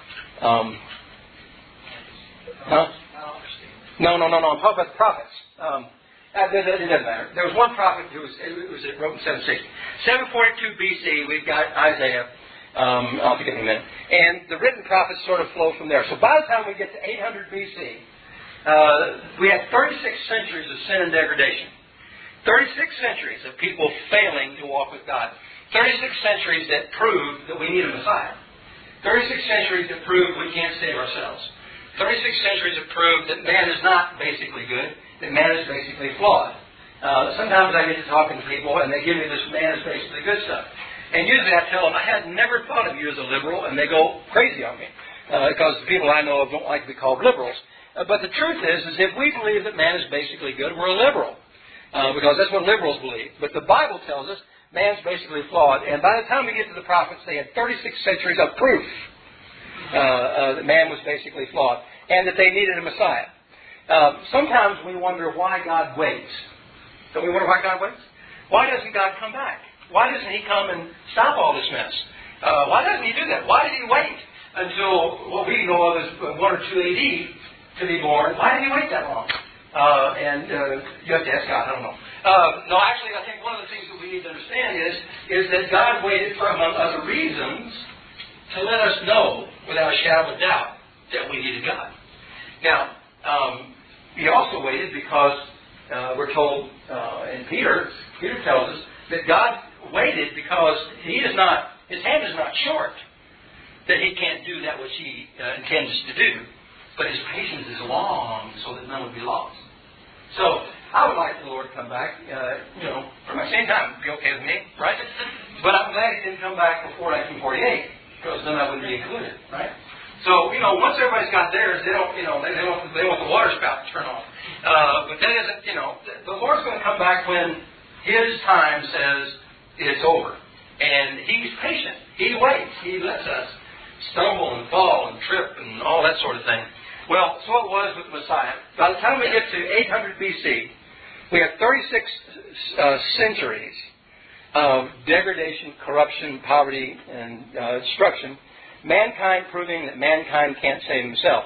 No. I'm talking about the prophets. It doesn't matter. There was one prophet who wrote in 760. 742 BC, we've got Isaiah. I'll forget in a minute. And the written prophets sort of flow from there. So by the time we get to 800 BC, we had 36 centuries of sin and degradation. 36 centuries of people failing to walk with God. 36 centuries that prove that we need a Messiah. 36 centuries that prove we can't save ourselves. 36 centuries have proved that man is not basically good, that man is basically flawed. Sometimes I get to talking to people and they give me this man is basically good stuff. And usually I tell them, I had never thought of you as a liberal, and they go crazy on me. Because the people I know of don't like to be called liberals. But the truth is if we believe that man is basically good, we're a liberal. Because that's what liberals believe. But the Bible tells us man's basically flawed. And by the time we get to the prophets, they had 36 centuries of proof that man was basically flawed, and that they needed a Messiah. Sometimes we wonder why God waits. Don't we wonder why God waits? Why doesn't God come back? Why doesn't He come and stop all this mess? Why doesn't He do that? Why did He wait until what we know of as 1 or 2 AD to be born? Why did He wait that long? You have to ask God, I don't know. No, actually, I think one of the things that we need to understand is that God waited for, among other reasons, to let us know, without a shadow of a doubt, that we needed God. Now, He also waited because we're told in Peter tells us that God waited because His hand is not short, that He can't do that which He intends to do, but His patience is long so that none would be lost. So, I would like the Lord to come back, for my same time. It'd be okay with me, right? But I'm glad He didn't come back before 1948. Because then I wouldn't be included, right? So, once everybody's got theirs, they don't, they want the water spout to turn off. But that isn't, the Lord's going to come back when His time says it's over. And He's patient. He waits. He lets us stumble and fall and trip and all that sort of thing. Well, so it was with Messiah. By the time we get to 800 BC, we have 36 centuries of degradation, corruption, poverty, and destruction, mankind proving that mankind can't save himself.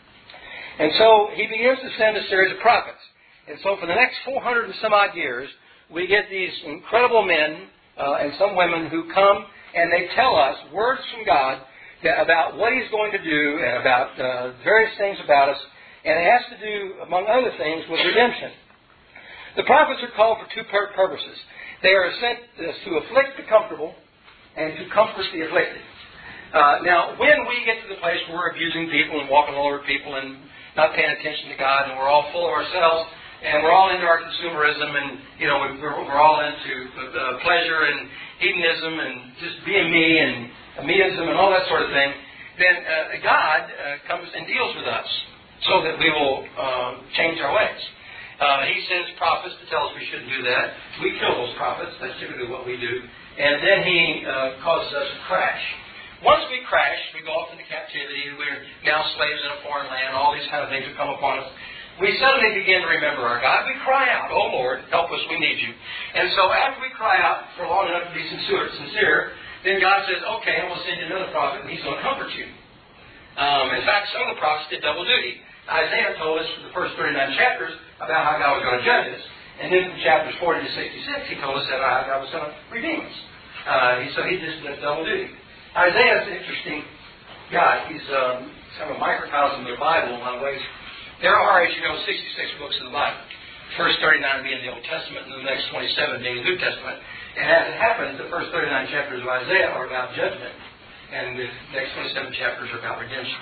And so He begins to send a series of prophets. And so for the next 400 and some odd years, we get these incredible men and some women who come and they tell us words from God about what He's going to do and about various things about us. And it has to do, among other things, with redemption. The prophets are called for two purposes. They are sent to afflict the comfortable and to comfort the afflicted. Now, when we get to the place where we're abusing people and walking all over people and not paying attention to God, and we're all full of ourselves, and we're all into our consumerism, and we're all into pleasure and hedonism and just being me and meism and all that sort of thing, then God comes and deals with us so that we will change our ways. He sends prophets to tell us we shouldn't do that. We kill those prophets. That's typically what we do. And then He causes us to crash. Once we crash, we go off into captivity. We're now slaves in a foreign land. All these kind of things have come upon us. We suddenly begin to remember our God. We cry out, "Oh Lord, help us, we need You." And so after we cry out for long enough to be sincere, then God says, "Okay, I'm going to send you another prophet, and he's going to comfort you." In fact, some of the prophets did double duty. Isaiah told us for the first 39 chapters about how God was going to judge us. And then from chapters 40 to 66, He told us that how God was going to redeem us. So He just did double duty. Isaiah's an interesting guy. He's kind of a microcosm of the Bible in a lot of ways. There are, as you know, 66 books in the Bible. The first 39 being the Old Testament, and the next 27 being the New Testament. And as it happens, the first 39 chapters of Isaiah are about judgment, and the next 27 chapters are about redemption.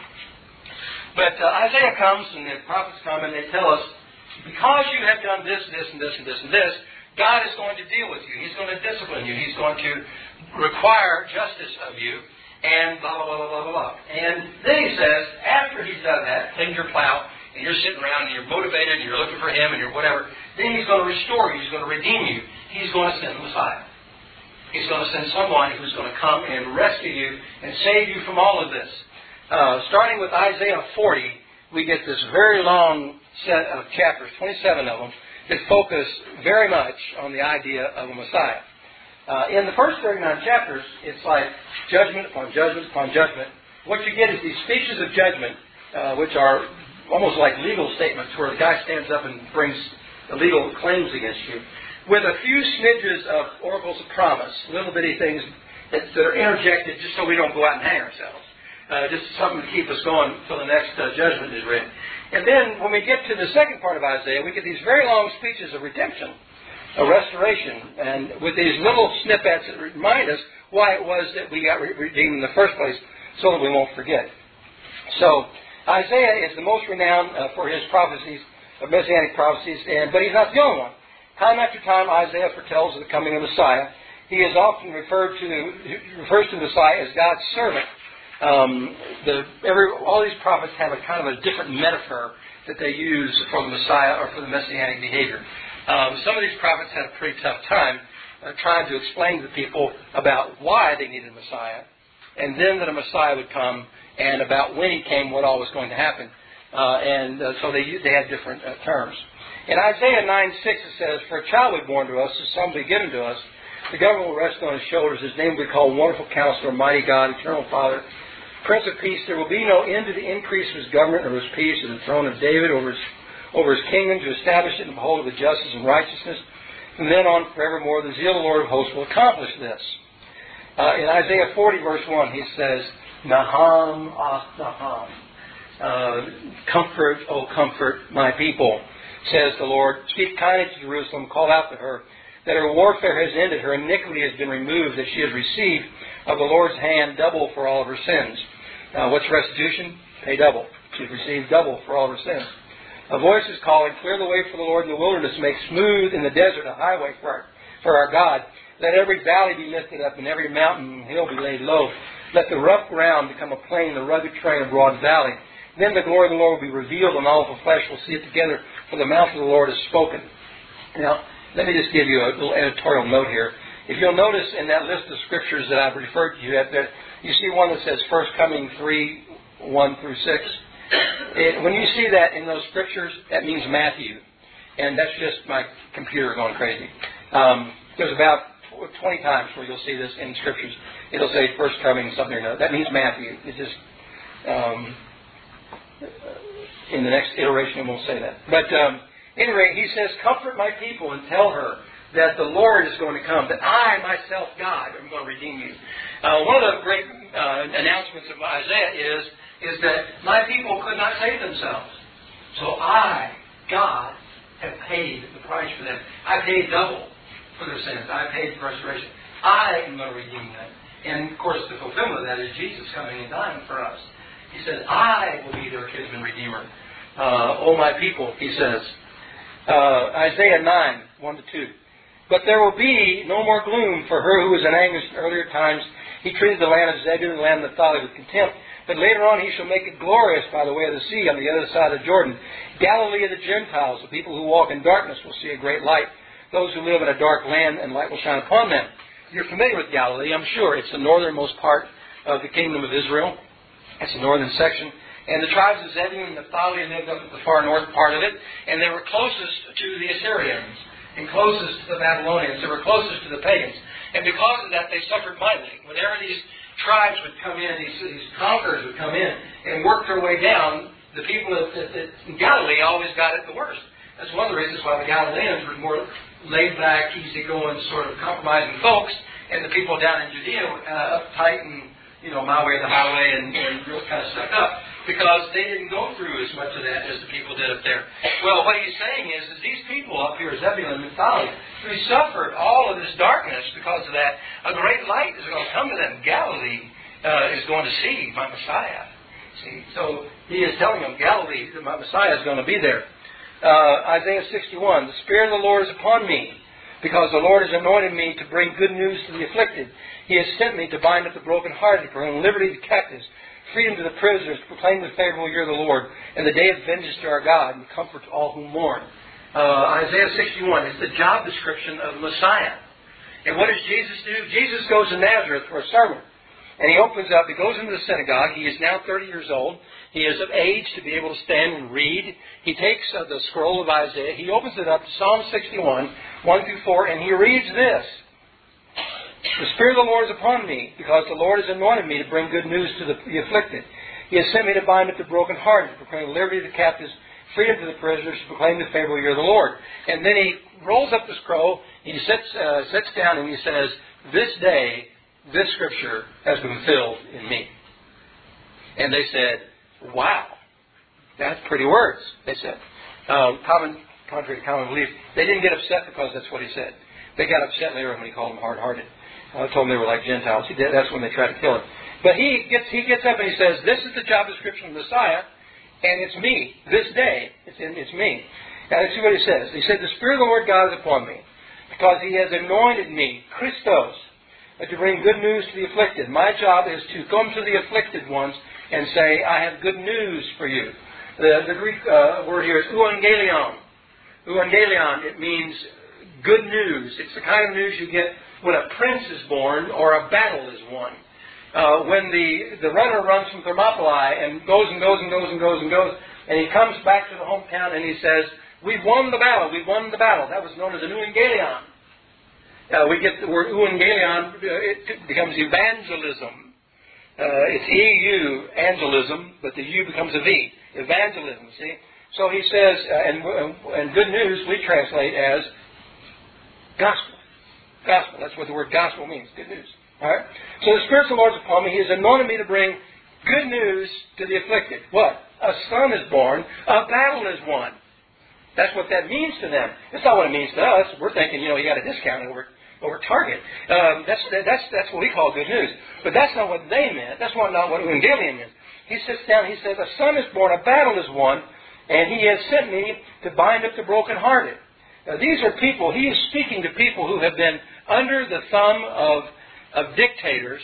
But Isaiah comes, and the prophets come, and they tell us, because you have done this, this, and this, and this, and this, God is going to deal with you. He's going to discipline you. He's going to require justice of you, and blah, blah, blah, blah, blah, blah. And then He says, after He's done that, cleaned your plow, and you're sitting around, and you're motivated, and you're looking for Him, and you're whatever, then He's going to restore you. He's going to redeem you. He's going to send the Messiah. He's going to send someone who's going to come and rescue you and save you from all of this. Starting with Isaiah 40, we get this very long set of chapters, 27 of them, that focus very much on the idea of a Messiah. In the first 39 chapters, it's like judgment upon judgment upon judgment. What you get is these speeches of judgment, which are almost like legal statements, where the guy stands up and brings legal claims against you, with a few smidges of oracles of promise, little bitty things that are interjected just so we don't go out and hang ourselves. Just something to keep us going until the next judgment is written. And then when we get to the second part of Isaiah, we get these very long speeches of redemption, of restoration, and with these little snippets that remind us why it was that we got redeemed in the first place, so that we won't forget. So Isaiah is the most renowned for his prophecies, messianic prophecies, but he's not the only one. Time after time, Isaiah foretells the coming of Messiah. He is often refers to the Messiah as God's servant. All these prophets have a kind of a different metaphor that they use for the Messiah or for the messianic behavior. Some of these prophets had a pretty tough time trying to explain to the people about why they needed a Messiah, and then that a Messiah would come, and about when he came, what all was going to happen. So they had different terms. In Isaiah 9:6 it says, "For a child will be born to us, a son will be given to us. The government will rest on his shoulders. His name will be called Wonderful Counselor, Mighty God, Eternal Father, Prince of Peace. There will be no end to the increase of his government or his peace, and the throne of David over his kingdom, to establish it and uphold it with justice and righteousness. From then on forevermore, the zeal of the Lord of hosts will accomplish this." In Isaiah 40, verse 1, he says, "Naham as Naham." Comfort, O comfort my people, says the Lord. Speak kindly to Jerusalem, call out to her, that her warfare has ended, her iniquity has been removed, that she has received of the Lord's hand double for all of her sins. What's restitution? Pay double. She's received double for all of her sins. A voice is calling, clear the way for the Lord in the wilderness, make smooth in the desert a highway for our God. Let every valley be lifted up, and every mountain and hill be laid low. Let the rough ground become a plain, the rugged terrain a broad valley. Then the glory of the Lord will be revealed, and all the flesh will see it together, for the mouth of the Lord has spoken. Now, let me just give you a little editorial note here. If you'll notice in that list of scriptures that I've referred to you see one that says First Coming 3, 1 through 6. When you see that in those scriptures, that means Matthew. And that's just my computer going crazy. There's about 20 times where you'll see this in scriptures. It'll say First Coming, something or another. That means Matthew. It's just... in the next iteration, it won't say that. But anyway, he says, comfort my people and tell her that the Lord is going to come, that I, myself, God, am going to redeem you. One of the great announcements of Isaiah is that my people could not save themselves. So I, God, have paid the price for them. I paid double for their sins. I paid for restoration. I am going to redeem them. And, of course, the fulfillment of that is Jesus coming and dying for us. He says, I will be their kinsman redeemer. O my people, he says. Isaiah 9, 1 to 2. But there will be no more gloom for her who was in anguish in earlier times. He treated the land of Zebulun and the land of Naphtali with contempt. But later on he shall make it glorious by the way of the sea on the other side of Jordan. Galilee of the Gentiles, the people who walk in darkness will see a great light. Those who live in a dark land, and light will shine upon them. You're familiar with Galilee, I'm sure. It's the northernmost part of the kingdom of Israel. It's the northern section. And the tribes of Zebulun and Naphtali lived up at the far north part of it. And they were closest to the Assyrians and closest to the Babylonians. They were closest to the pagans. And because of that, they suffered mightily. Whenever these tribes would come in, these conquerors would come in and work their way down, the people in Galilee always got it the worst. That's one of the reasons why the Galileans were more laid-back, easy-going, sort of compromising folks. And the people down in Judea were kind of uptight and, my way or the highway, and real kind of stuck up, because they didn't go through as much of that as the people did up there. Well, what he's saying is these people up here, Zebulun and Naphtali, who suffered all of this darkness because of that, a great light is going to come to them. Galilee is going to see my Messiah. See, so he is telling them, Galilee, my Messiah is going to be there. Isaiah 61, the Spirit of the Lord is upon me, because the Lord has anointed me to bring good news to the afflicted. He has sent me to bind up the brokenhearted, to proclaim liberty to the captives, freedom to the prisoners, to proclaim the favorable year of the Lord, and the day of vengeance to our God, and comfort to all who mourn. Isaiah 61 is the job description of the Messiah. And what does Jesus do? Jesus goes to Nazareth for a sermon. And he opens up, he goes into the synagogue. He is now 30 years old. He is of age to be able to stand and read. He takes the scroll of Isaiah. He opens it up to Psalm 61, 1 through 4, and he reads this. The Spirit of the Lord is upon me, because the Lord has anointed me to bring good news to the afflicted. He has sent me to bind up the brokenhearted, to proclaim liberty to the captives, freedom to the prisoners, to proclaim the favorable year of the Lord. And then he rolls up the scroll, he sits down, and he says, this day, this scripture has been fulfilled in me. And they said, wow, that's pretty words, they said. Contrary to common belief, they didn't get upset because that's what he said. They got upset later when he called them hard-hearted. I told them they were like Gentiles. That's when they tried to kill him. But he gets up and he says, this is the job description of the Messiah, and it's me. This day, it's me. Now, let's see what he says. He said, the Spirit of the Lord God is upon me, because he has anointed me, Christos, to bring good news to the afflicted. My job is to come to the afflicted ones and say, I have good news for you. The Greek word here is euangelion. Euangelion, it means good news. It's the kind of news you get when a prince is born or a battle is won. When the runner runs from Thermopylae and goes and goes and goes and goes and goes, and he comes back to the hometown and he says, we've won the battle, we've won the battle. That was known as an euangelion. We get the word euangelion, it becomes evangelism. It's EU, angelism, but the U becomes a V. Evangelism, see? So he says, and good news we translate as gospel. Gospel, that's what the word gospel means, good news. All right? So the Spirit of the Lord is upon me. He has anointed me to bring good news to the afflicted. What? A son is born, a battle is won. That's what that means to them. It's not what it means to us. We're thinking, you got a discount over Target. That's what we call good news. But that's not what they meant. That's not what evangelion meant. He sits down, he says, a son is born, a battle is won, and he has sent me to bind up the brokenhearted. Now, these are people, he is speaking to people who have been under the thumb of dictators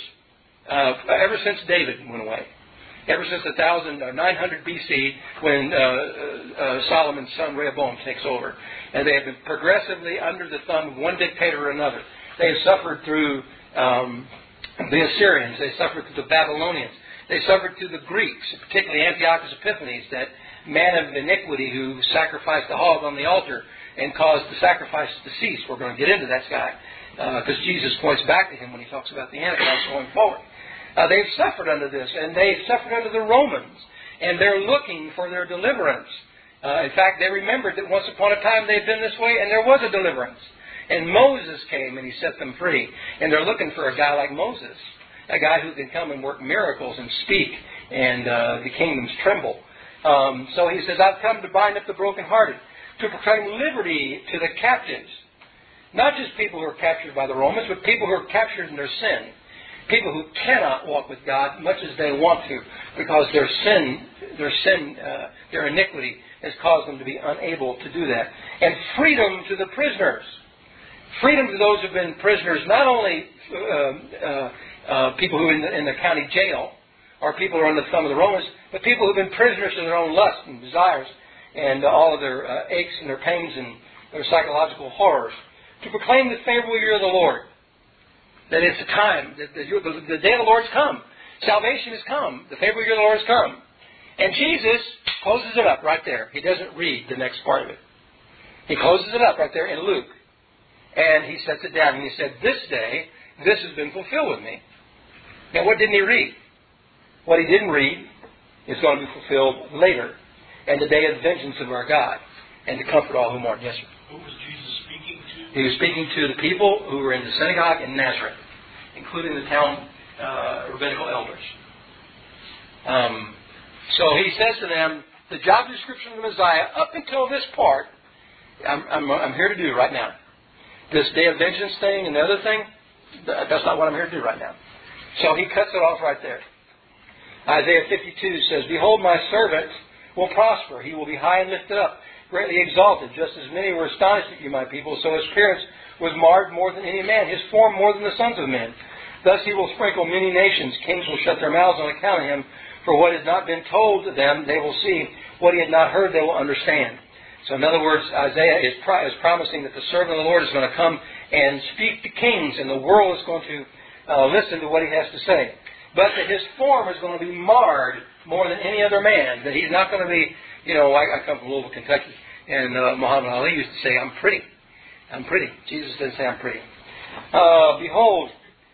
ever since David went away. Ever since 900 BC, when Solomon's son Rehoboam takes over. And they have been progressively under the thumb of one dictator or another. They have suffered through the Assyrians. They suffered through the Babylonians. They suffered through the Greeks, particularly Antiochus Epiphanes, that man of iniquity who sacrificed the hog on the altar and caused the sacrifices to cease. We're going to get into that guy because Jesus points back to him when he talks about the Antichrist going forward. They've suffered under this, and they've suffered under the Romans, and they're looking for their deliverance. In fact, they remembered that once upon a time they'd been this way, and there was a deliverance. And Moses came, and he set them free. And they're looking for a guy like Moses, a guy who can come and work miracles and speak, and the kingdoms tremble. So he says, I've come to bind up the brokenhearted, to proclaim liberty to the captives. Not just people who are captured by the Romans, but people who are captured in their sin. People who cannot walk with God much as they want to, because their iniquity has caused them to be unable to do that. And freedom to the prisoners. Freedom to those who have been prisoners, not only people who are in the county jail, or people who are under the thumb of the Romans, but people who have been prisoners to their own lusts and desires, and all of their aches and their pains and their psychological horrors. To proclaim the favorable year of the Lord. That it's a time, that the day of the Lord's come. Salvation has come. The favorable year of the Lord has come. And Jesus closes it up right there. He doesn't read the next part of it. He closes it up right there in Luke. And he sets it down. And he said, this day, this has been fulfilled with me. Now, what didn't he read? What he didn't read is going to be fulfilled later. And the day of vengeance of our God. And to comfort all who mourn. Yes, sir. Who was Jesus speaking to? He was speaking to the people who were in the synagogue in Nazareth, including the town rabbinical elders. So he says to them, the job description of the Messiah, up until this part, I'm here to do right now. This day of vengeance thing and the other thing, that's not what I'm here to do right now. So he cuts it off right there. Isaiah 52 says, behold, my servant will prosper. He will be high and lifted up, greatly exalted. Just as many were astonished at you, my people, so his appearance was marred more than any man, his form more than the sons of men. Thus he will sprinkle many nations. Kings will shut their mouths on account of him. For what has not been told to them, they will see. What he had not heard, they will understand. So in other words, Isaiah is promising that the servant of the Lord is going to come and speak to kings, and the world is going to listen to what he has to say. but that his form is going to be marred more than any other man. That he's not going to be, I come from Louisville, Kentucky, and Muhammad Ali used to say, I'm pretty. I'm pretty. Jesus didn't say I'm pretty. Behold,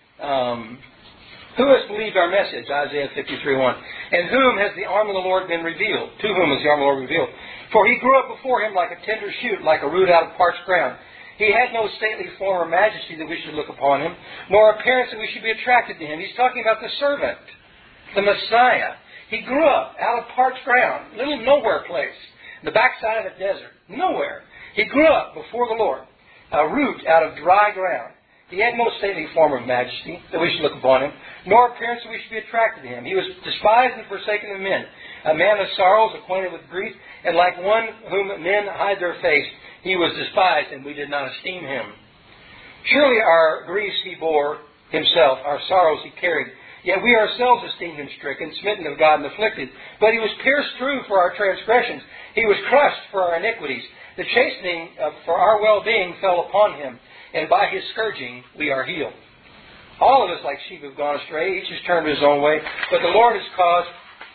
who has believed our message? Isaiah 53:1. And whom has the arm of the Lord been revealed? To whom has the arm of the Lord revealed? For he grew up before him like a tender shoot, like a root out of parched ground. He had no stately form or majesty that we should look upon him, nor appearance that we should be attracted to him. He's talking about the servant, the Messiah. He grew up out of parched ground, little nowhere place, the backside of the desert, nowhere. He grew up before the Lord, a root out of dry ground. He had no stately form of majesty that we should look upon him, nor appearance that we should be attracted to him. He was despised and forsaken of men, a man of sorrows, acquainted with grief, and like one whom men hide their face, he was despised, and we did not esteem him. Surely our griefs he bore himself, our sorrows he carried. Yet we ourselves esteemed him stricken, smitten of God, and afflicted. But he was pierced through for our transgressions. He was crushed for our iniquities. The chastening for our well-being fell upon him, and by his scourging we are healed. All of us like sheep have gone astray. Each has turned his own way. But the Lord has caused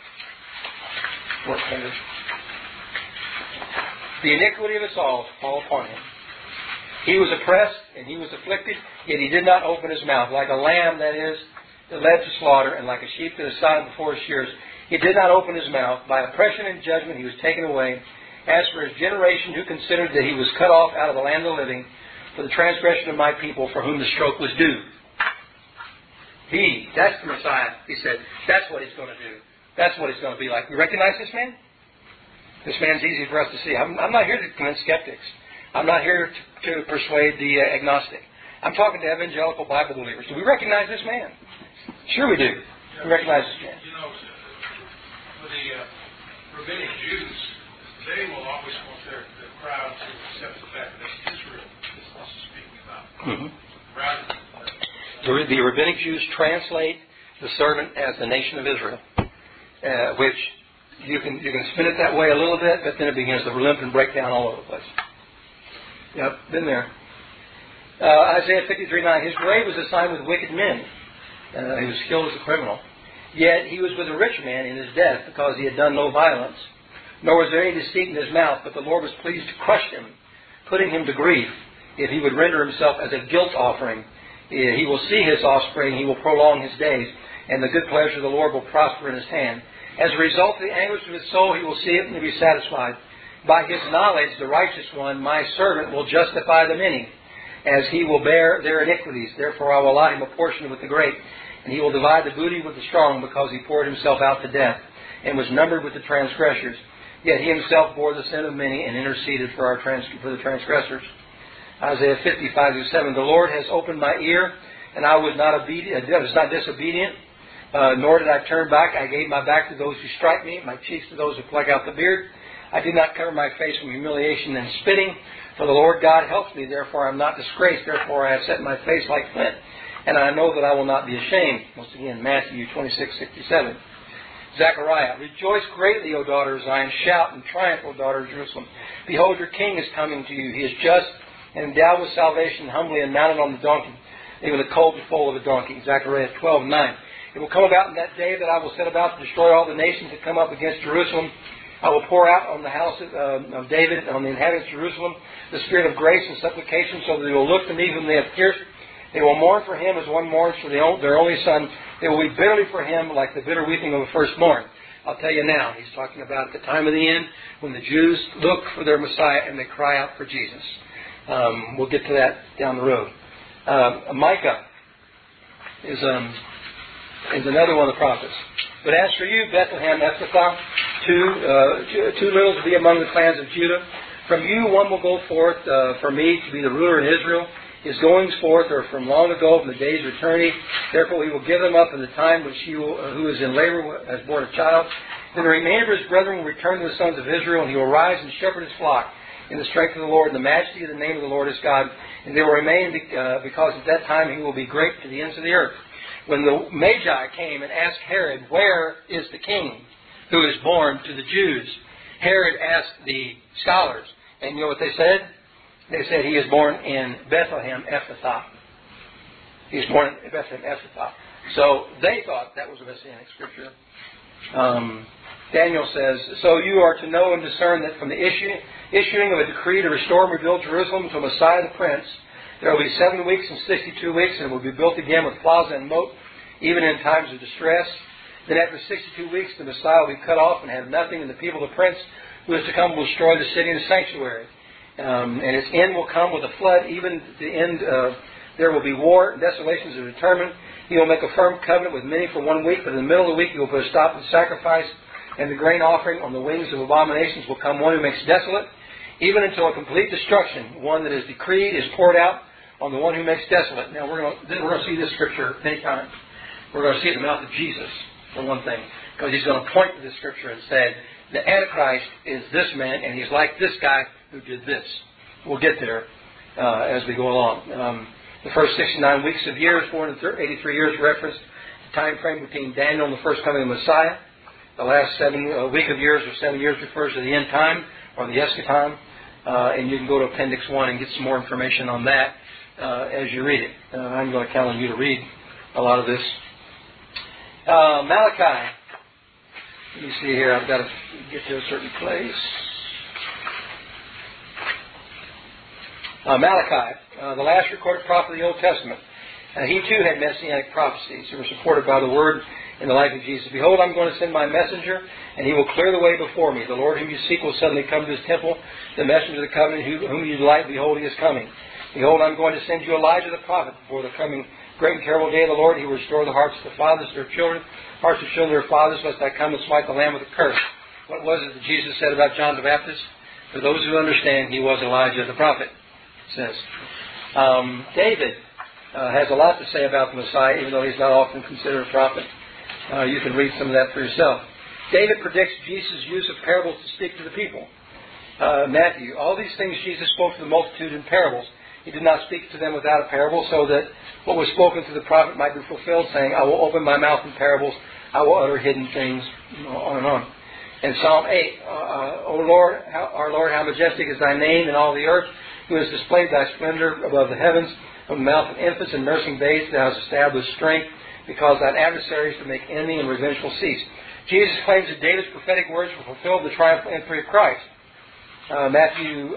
the iniquity of us all to fall upon him. He was oppressed and he was afflicted, yet he did not open his mouth. Like a lamb, that led to slaughter, and like a sheep that is silent before his shearers, he did not open his mouth. By oppression and judgment he was taken away. As for his generation, who considered that he was cut off out of the land of the living, for the transgression of my people, for whom the stroke was due. That's the Messiah, he said. That's what he's going to do. That's what he's going to be like. You recognize this man? This man's easy for us to see. I'm not here to convince skeptics. I'm not here to persuade the agnostic. I'm talking to evangelical Bible believers. Do we recognize this man? Sure we do. We recognize this man. For the rabbinic Jews, they will always want their crowd to accept the fact that it's Israel this is speaking about. Mm-hmm. The rabbinic Jews translate the servant as the nation of Israel, which you can spin it that way a little bit, but then it begins to limp and break down all over the place. Yep, been there. Isaiah 53:9. His grave was assigned with wicked men. He was killed as a criminal. Yet he was with a rich man in his death, because he had done no violence. Nor was there any deceit in his mouth, but the Lord was pleased to crush him, putting him to grief, if he would render himself as a guilt offering. He will see his offspring, he will prolong his days, and the good pleasure of the Lord will prosper in his hand. As a result of the anguish of his soul, he will see it and be satisfied. By his knowledge, the righteous one, my servant, will justify the many, as he will bear their iniquities. Therefore I will allow him a portion with the great, and he will divide the booty with the strong, because he poured himself out to death, and was numbered with the transgressors. Yet he himself bore the sin of many, and interceded for the transgressors. Isaiah 55:7. The Lord has opened my ear, and I was not disobedient, nor did I turn back. I gave my back to those who strike me, my cheeks to those who pluck out the beard. I did not cover my face from humiliation and spitting, for the Lord God helps me. Therefore I am not disgraced. Therefore I have set my face like flint, and I know that I will not be ashamed. Once again, Matthew 26:67. Zechariah. Rejoice greatly, O daughter of Zion. Shout and triumph, O daughter of Jerusalem. Behold, your king is coming to you. He is just and endowed with salvation, humbly and mounted on the donkey, even the colt and foal of a donkey. Zechariah 12:9. It will come about in that day that I will set about to destroy all the nations that come up against Jerusalem. I will pour out on the house of David, on the inhabitants of Jerusalem, the spirit of grace and supplication, so that they will look to me whom they have pierced. They will mourn for him as one mourns for their only son. They will weep bitterly for him, like the bitter weeping of a firstborn. I'll tell you now, he's talking about at the time of the end, when the Jews look for their Messiah and they cry out for Jesus. We'll get to that down the road. Micah is another one of the prophets. But as for you, Bethlehem Ephrathah, too little to be among the clans of Judah, from you one will go forth for me to be the ruler in Israel. His goings forth are from long ago, from the days of eternity. Therefore he will give them up in the time which he who is in labor has borne a child. Then the remainder of his brethren will return to the sons of Israel, and he will rise and shepherd his flock in the strength of the Lord, and the majesty of the name of the Lord his God. And they will remain because at that time he will be great to the ends of the earth. When the Magi came and asked Herod, where is the king who is born to the Jews? Herod asked the scholars, and you know what they said? They said he is born in Bethlehem Ephrathah. He is born in Bethlehem Ephrathah. So they thought that was a Messianic scripture. Daniel says, so you are to know and discern that from the issuing of a decree to restore and rebuild Jerusalem to Messiah the Prince, there will be 7 weeks and 62 weeks, and it will be built again with plaza and moat, even in times of distress. Then after 62 weeks, the Messiah will be cut off and have nothing, and the people of the Prince who is to come will destroy the city and the sanctuary. And its end will come with a flood. Even the end, there will be war, and desolations are determined. He will make a firm covenant with many for 1 week, but in the middle of the week he will put a stop to the sacrifice and the grain offering. On the wings of abominations will come one who makes desolate, even until a complete destruction. One that is decreed is poured out on the one who makes desolate. Now we're going to see this scripture many times. We're going to see it in the mouth of Jesus, for one thing, because he's going to point to this scripture and say, the Antichrist is this man, and he's like this guy who did this. We'll get there as we go along. The first 69 weeks of years, 483 years, referenced the time frame between Daniel and the first coming of Messiah. The last week of years, or 7 years, refers to the end time, or the eschaton. And you can go to Appendix 1 and get some more information on that as you read it. I'm going to count on you to read a lot of this. Malachi. Let me see here. I've got to get to a certain place. Malachi, the last recorded prophet of the Old Testament. He too had messianic prophecies that were supported by the word in the life of Jesus. Behold, I'm going to send my messenger, and he will clear the way before me. The Lord whom you seek will suddenly come to his temple. The messenger of the covenant whom you delight, behold, he is coming. Behold, I'm going to send you Elijah the prophet before the coming great and terrible day of the Lord. He will restore the hearts of the fathers to their children, hearts of children to their fathers, lest I come and smite the land with a curse. What was it that Jesus said about John the Baptist? For those who understand, he was Elijah the prophet, it says. David has a lot to say about the Messiah, even though he's not often considered a prophet. You can read some of that for yourself. David predicts Jesus' use of parables to speak to the people. Matthew, all these things Jesus spoke to the multitude in parables. He did not speak to them without a parable, so that what was spoken to the prophet might be fulfilled, saying, I will open my mouth in parables, I will utter hidden things, on and on. In Psalm 8, O Lord, our Lord, how majestic is thy name in all the earth, who has displayed thy splendor above the heavens. From the mouth of infants and nursing babes thou hast established strength, because thine adversaries to make envy and revengeful cease. Jesus claims that David's prophetic words were fulfilled in the triumphal entry of Christ. Matthew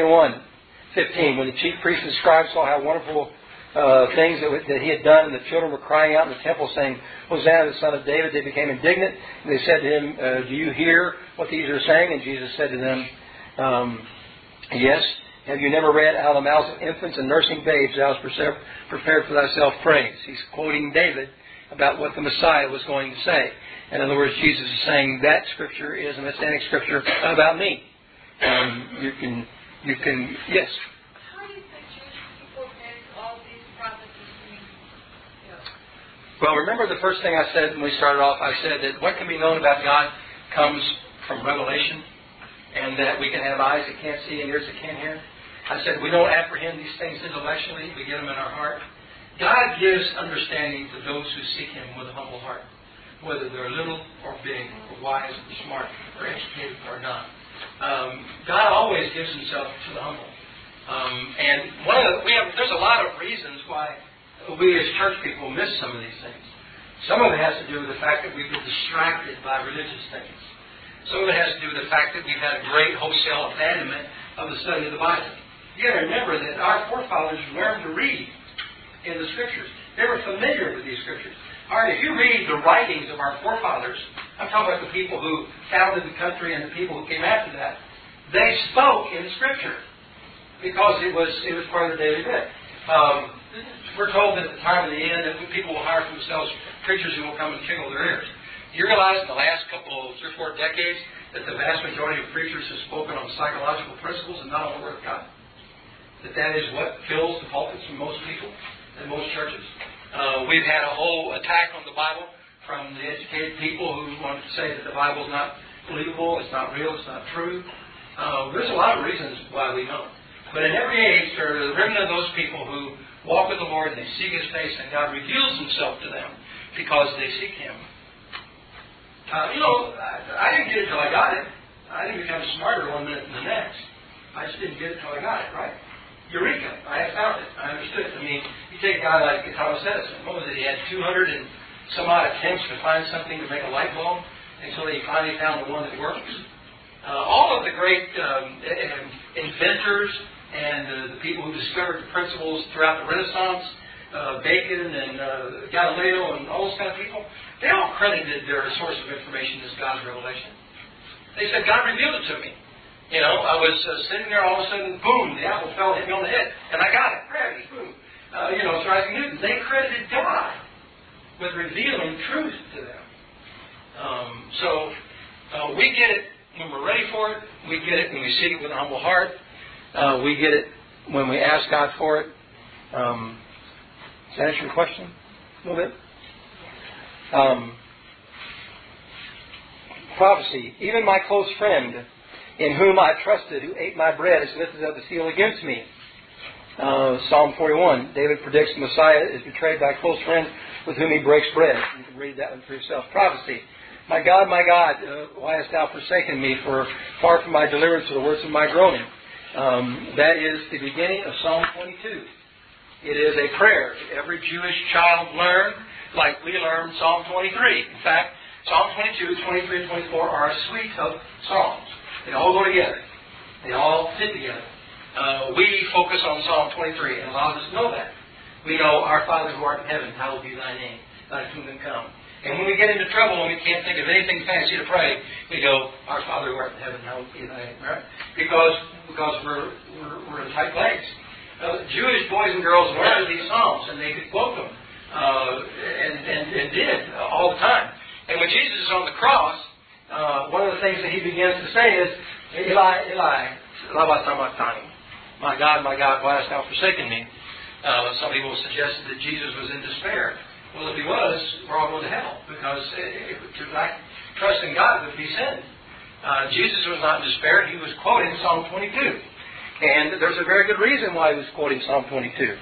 21:15, when the chief priests and scribes saw how wonderful things that he had done, and the children were crying out in the temple saying, Hosanna, the Son of David, they became indignant. And they said to him, do you hear what these are saying? And Jesus said to them, yes. Have you never read, out of the mouths of infants and nursing babes thou hast prepared for thyself praise? He's quoting David about what the Messiah was going to say. In other words, Jesus is saying that scripture is a messianic scripture about me. You can, yes. How do you think Jewish people take all these prophecies? Well, remember the first thing I said when we started off? I said that what can be known about God comes from revelation, and that we can have eyes that can't see and ears that can't hear. I said we don't apprehend these things intellectually. We get them in our heart. God gives understanding to those who seek Him with a humble heart, whether they're little or big, or wise or smart, or educated or not. God always gives Himself to the humble. And there's a lot of reasons why we as church people miss some of these things. Some of it has to do with the fact that we've been distracted by religious things. Some of it has to do with the fact that we've had a great wholesale abandonment of the study of the Bible. You got to remember that our forefathers learned to read in the Scriptures. They were familiar with these Scriptures. All right, if you read the writings of our forefathers, I'm talking about the people who founded the country and the people who came after that, they spoke in Scripture because it was part of their daily bread. We're told that at the time of the end that people will hire for themselves preachers who will come and tickle their ears. You realize in the last couple, 3 or 4 decades, that the vast majority of preachers have spoken on psychological principles and not on the Word of God? That is what fills the pulpits of most people and most churches. We've had a whole attack on the Bible from the educated people who want to say that the Bible is not believable, it's not real, it's not true. There's a lot of reasons why we don't. But in every age, there are the remnant of those people who walk with the Lord and they seek His face, and God reveals Himself to them because they seek Him. I didn't get it till I got it. I didn't become smarter one minute than the next. I just didn't get it till I got it, right? eureka, I found it. I understood it. I mean, you take a guy like Thomas Edison. What was it? He had 200 and some odd attempts to find something to make a light bulb until he finally found the one that works. All of the great inventors and the people who discovered the principles throughout the Renaissance, Bacon and Galileo and all those kind of people, they all credited their source of information as God's revelation. They said, God revealed it to me. You know, I was sitting there, all of a sudden, boom, the apple fell and hit me on the head. And I got it. Gravity, boom. It's Isaac Newton. They credited God with revealing truth to them. So we get it when we're ready for it. We get it when we seek it with a humble heart. We get it when we ask God for it. Does that answer your question a little bit? Prophecy. Even my close friend, in whom I trusted, who ate my bread, has lifted up the seal against me. Psalm 41. David predicts the Messiah is betrayed by a close friend with whom he breaks bread. You can read that one for yourself. Prophecy. My God, why hast thou forsaken me? For far from my deliverance are the words of my groaning. That is the beginning of Psalm 22. It is a prayer that every Jewish child learned, like we learned Psalm 23. In fact, Psalm 22, 23, and 24 are a suite of psalms. They all go together. They all fit together. We focus on Psalm 23, and a lot of us know that. We know, Our Father who art in heaven, hallowed be thy name, thy kingdom come. And when we get into trouble and we can't think of anything fancy to pray, we go, Our Father who art in heaven, hallowed be thy name. Right? Because we're in a tight place. Jewish boys and girls learned these psalms, and they could quote them, and did all the time. And when Jesus is on the cross, one of the things that he begins to say is, Eli, Eli, lama sabachthani. My God, why hast thou forsaken me? Some people suggested that Jesus was in despair. Well, if he was, we're all going to hell, because to lack trust in God would be sin. Jesus was not in despair. He was quoting Psalm 22. And there's a very good reason why he was quoting Psalm 22.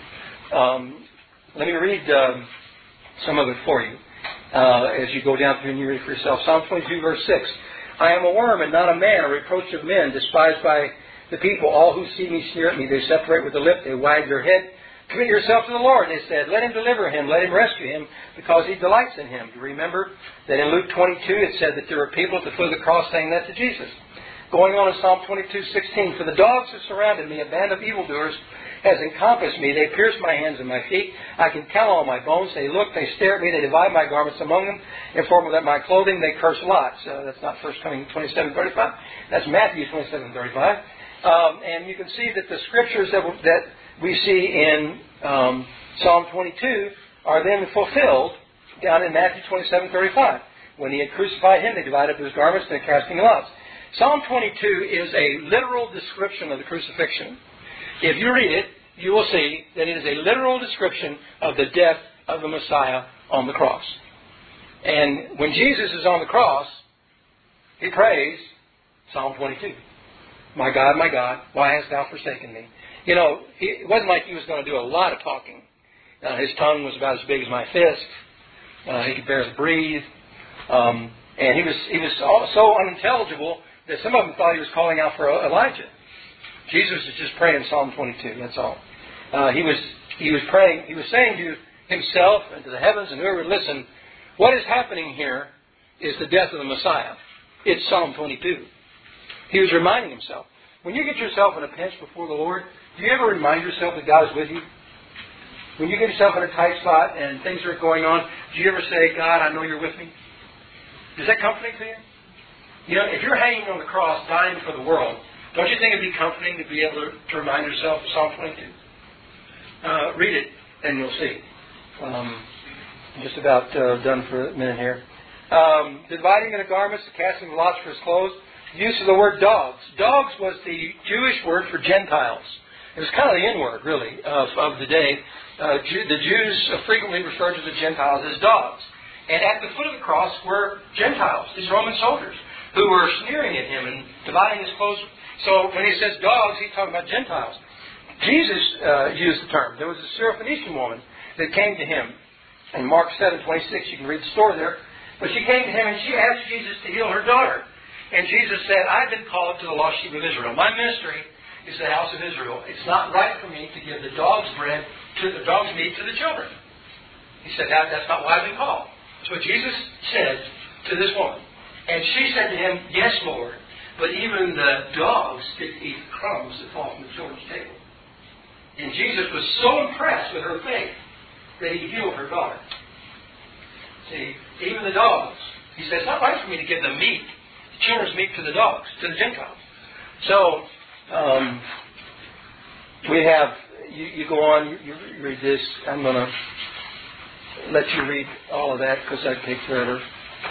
Let me read some of it for you as you go down through and you read for yourself. Psalm 22, verse 6. I am a worm and not a man, a reproach of men, despised by the people. All who see me sneer at me. They separate with the lip. They wag their head. Commit yourself to the Lord, they said. Let him deliver him. Let him rescue him, because he delights in him. Do you remember that in Luke 22 it said that there were people at the foot of the cross saying that to Jesus? Going on in Psalm 22:16, for the dogs have surrounded me, a band of evildoers has encompassed me. They pierce my hands and my feet. I can count all my bones. They look, they stare at me, they divide my garments among them. Inform that my clothing they curse lots. That's not 1 Corinthians 27:35. That's Matthew 27:35. And you can see that the scriptures that we see in Psalm 22 are then fulfilled down in Matthew 27:35. When he had crucified him, they divided up his garments and they're casting lots. Psalm 22 is a literal description of the crucifixion. If you read it, you will see that it is a literal description of the death of the Messiah on the cross. And when Jesus is on the cross, he prays Psalm 22. My God, why hast thou forsaken me? You know, it wasn't like he was going to do a lot of talking. His tongue was about as big as my fist. He could barely breathe. And he was so unintelligible that some of them thought he was calling out for Elijah. Jesus is just praying Psalm 22, that's all. He was praying, he was saying to himself and to the heavens and whoever would listen, what is happening here is the death of the Messiah. It's Psalm 22. He was reminding himself. When you get yourself in a pinch before the Lord, do you ever remind yourself that God is with you? When you get yourself in a tight spot and things are going on, do you ever say, God, I know you're with me? Is that comforting to you? You know, if you're hanging on the cross, dying for the world, don't you think it'd be comforting to be able to remind yourself of Psalm 22? Read it, and you'll see. I'm just about done for a minute here. Dividing of the garments, the casting of lots for his clothes. The use of the word dogs. Dogs was the Jewish word for Gentiles. It was kind of the N-word, really, of the day. The Jews frequently referred to the Gentiles as dogs. And at the foot of the cross were Gentiles, these Roman soldiers, who were sneering at him and dividing his clothes. So when he says dogs, he's talking about Gentiles. Jesus used the term. There was a Syrophoenician woman that came to him. In Mark 7:26, you can read the story there. But she came to him and she asked Jesus to heal her daughter. And Jesus said, I've been called to the lost sheep of Israel. My ministry is the house of Israel. It's not right for me to give the dog's meat to the children. He said, that's not why I've been called. That's what Jesus said to this woman. And she said to him, yes, Lord, but even the dogs get to eat crumbs that fall from the children's table. And Jesus was so impressed with her faith that he healed her daughter. See, even the dogs. He said, it's not right for me to give the meat, the children's meat, to the dogs, to the Gentiles. So, we have, you go on, you read this. I'm going to let you read all of that because that takes forever.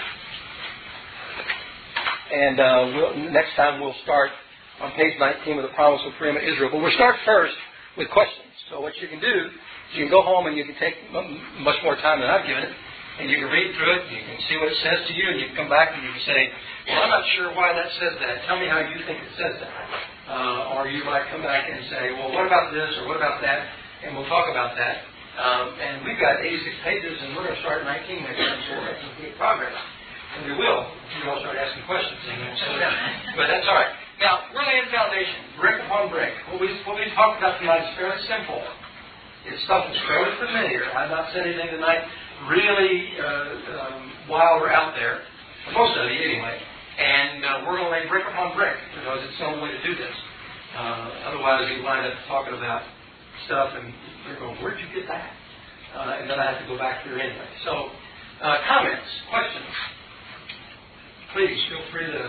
And next time we'll start on page 19 with the promise of preeminent Israel. But we'll start first with questions. So what you can do is you can go home and you can take much more time than I've given it. And you can read through it, and you can see what it says to you, and you can come back and you can say, well, I'm not sure why that says that. Tell me how you think it says that. Or you might come back and say, well, what about this or what about that? And we'll talk about that. And we've got 86 pages, and we're going to start 19 next time, so we're going to complete progress. And we will. You all start asking questions. But that's all right. Now, we're laying the foundation, brick upon brick. What we talked about tonight is fairly simple. It's stuff that's fairly familiar. I've not said anything tonight really wild or out there, most of you anyway. And we're going to lay brick upon brick because it's the only way to do this. Otherwise, we wind up talking about stuff and you're going, where'd you get that? And then I have to go back through anyway. So, comments, questions. Please feel free to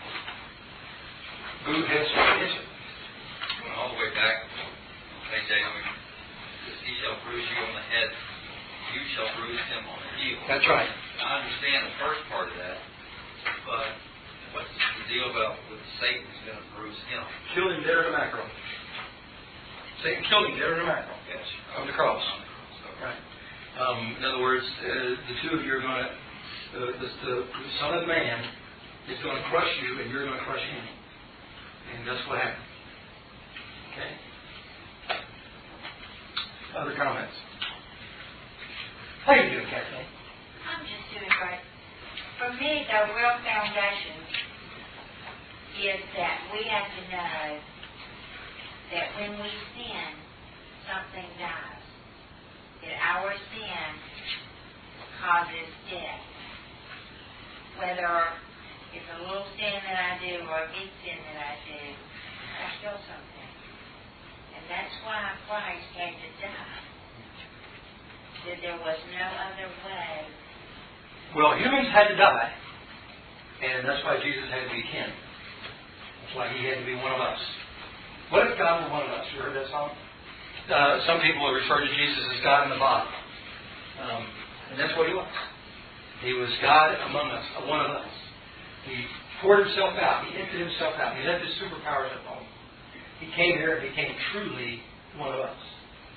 move ahead. All the way back, page 8, he shall bruise you on the head, you shall bruise him on the heel. That's right. I understand the first part of that, but what's the deal about with Satan's going to bruise him? Killed him there in the macro. Satan killed him there in the macro. Yes. On the cross. Okay. Right. In other words, the two of you are going to, the Son of Man is going to crush you and you're going to crush him. And that's what happened. Okay? Other comments? How are you doing, Kathleen? I'm just doing great. For me, the real foundation is that we have to know that when we sin, something dies. That our sin causes death. Whether it's a little sin that I do or a big sin that I do, I kill something. And that's why Christ had to die. That there was no other way. Well, humans had to die. And that's why Jesus had to be kin. That's why he had to be one of us. What if God were one of us? You heard that song? Some people refer to Jesus as God in the body. And that's what he was. He was God among us, one of us. He poured himself out. He emptied himself out. He left his superpowers at home. He came here and became truly one of us.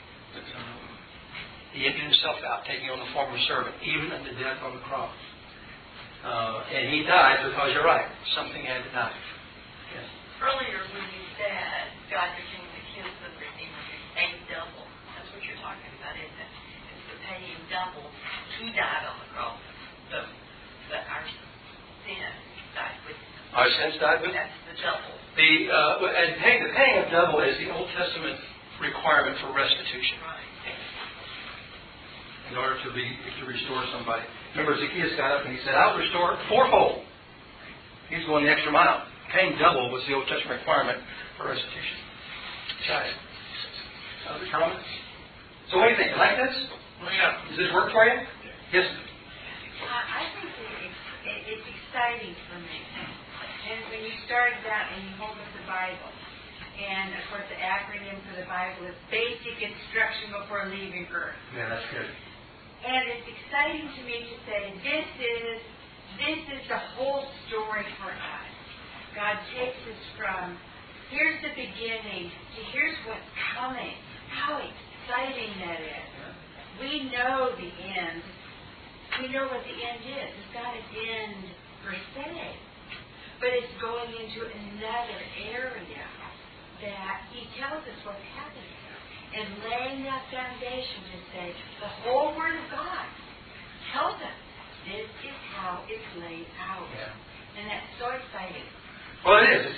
He emptied himself out, taking on the form of a servant, even unto death on the cross. And he died because you're right. Something had to die. Yes. Earlier when you said God became the kiss of the Redeemer, you paid double. That's what you're talking about, isn't it? It's the paying double. He died on the cross. But our sin died with him. Our sins died with him? That's the double. And the paying of double is the Old Testament requirement for restitution. Right. In order to restore somebody. Remember, Zacchaeus got up and he said, I'll restore it fourfold. He's going the extra mile. Paying double was the Old Testament requirement for restitution. Got it. Other comments? So what do you think? You like this? Yeah. Does this work for you? Yes. I think it's exciting for me. And when you started out and you hold up the Bible, and of course the acronym for the Bible is Basic Instruction Before Leaving Earth. Yeah, that's good. And it's exciting to me to say this is the whole story for us. God takes us from here's the beginning to here's what's coming. How exciting that is. We know the end. We know what the end is. It's not an end per se. But it's going into another area that he tells us what's happening. And laying that foundation to say the whole Word of God tells us this is how it's laid out. Yeah. And that's so exciting. Well, it is. It's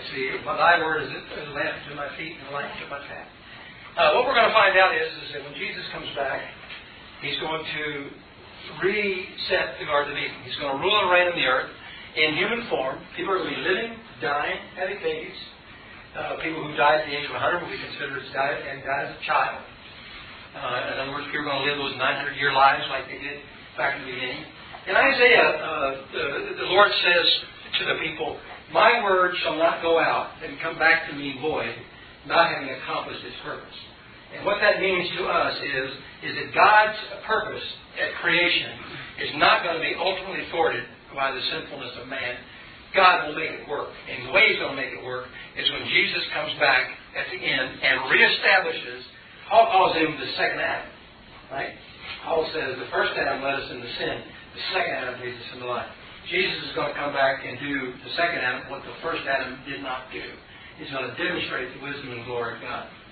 See, thy word is a lamp to my feet and a light to my path. What we're going to find out is that when Jesus comes back, he's going to reset the Garden of Eden. He's going to rule and reign on the earth in human form. People are going to be living, dying, having babies. People who died at the age of 100 will be considered as died as a child. In other words, people are going to live those 900-year lives like they did back in the beginning. In Isaiah, the Lord says to the people, my word shall not go out and come back to me void, not having accomplished its purpose. And what that means to us is that God's purpose at creation is not going to be ultimately thwarted by the sinfulness of man. God will make it work. And the way He's going to make it work is when Jesus comes back at the end and reestablishes, Paul calls him the second Adam. Right? Paul says the first Adam led us into sin. The second Adam leads us into life. Jesus is going to come back and do the second Adam what the first Adam did not do. He's going to demonstrate the wisdom and glory of God.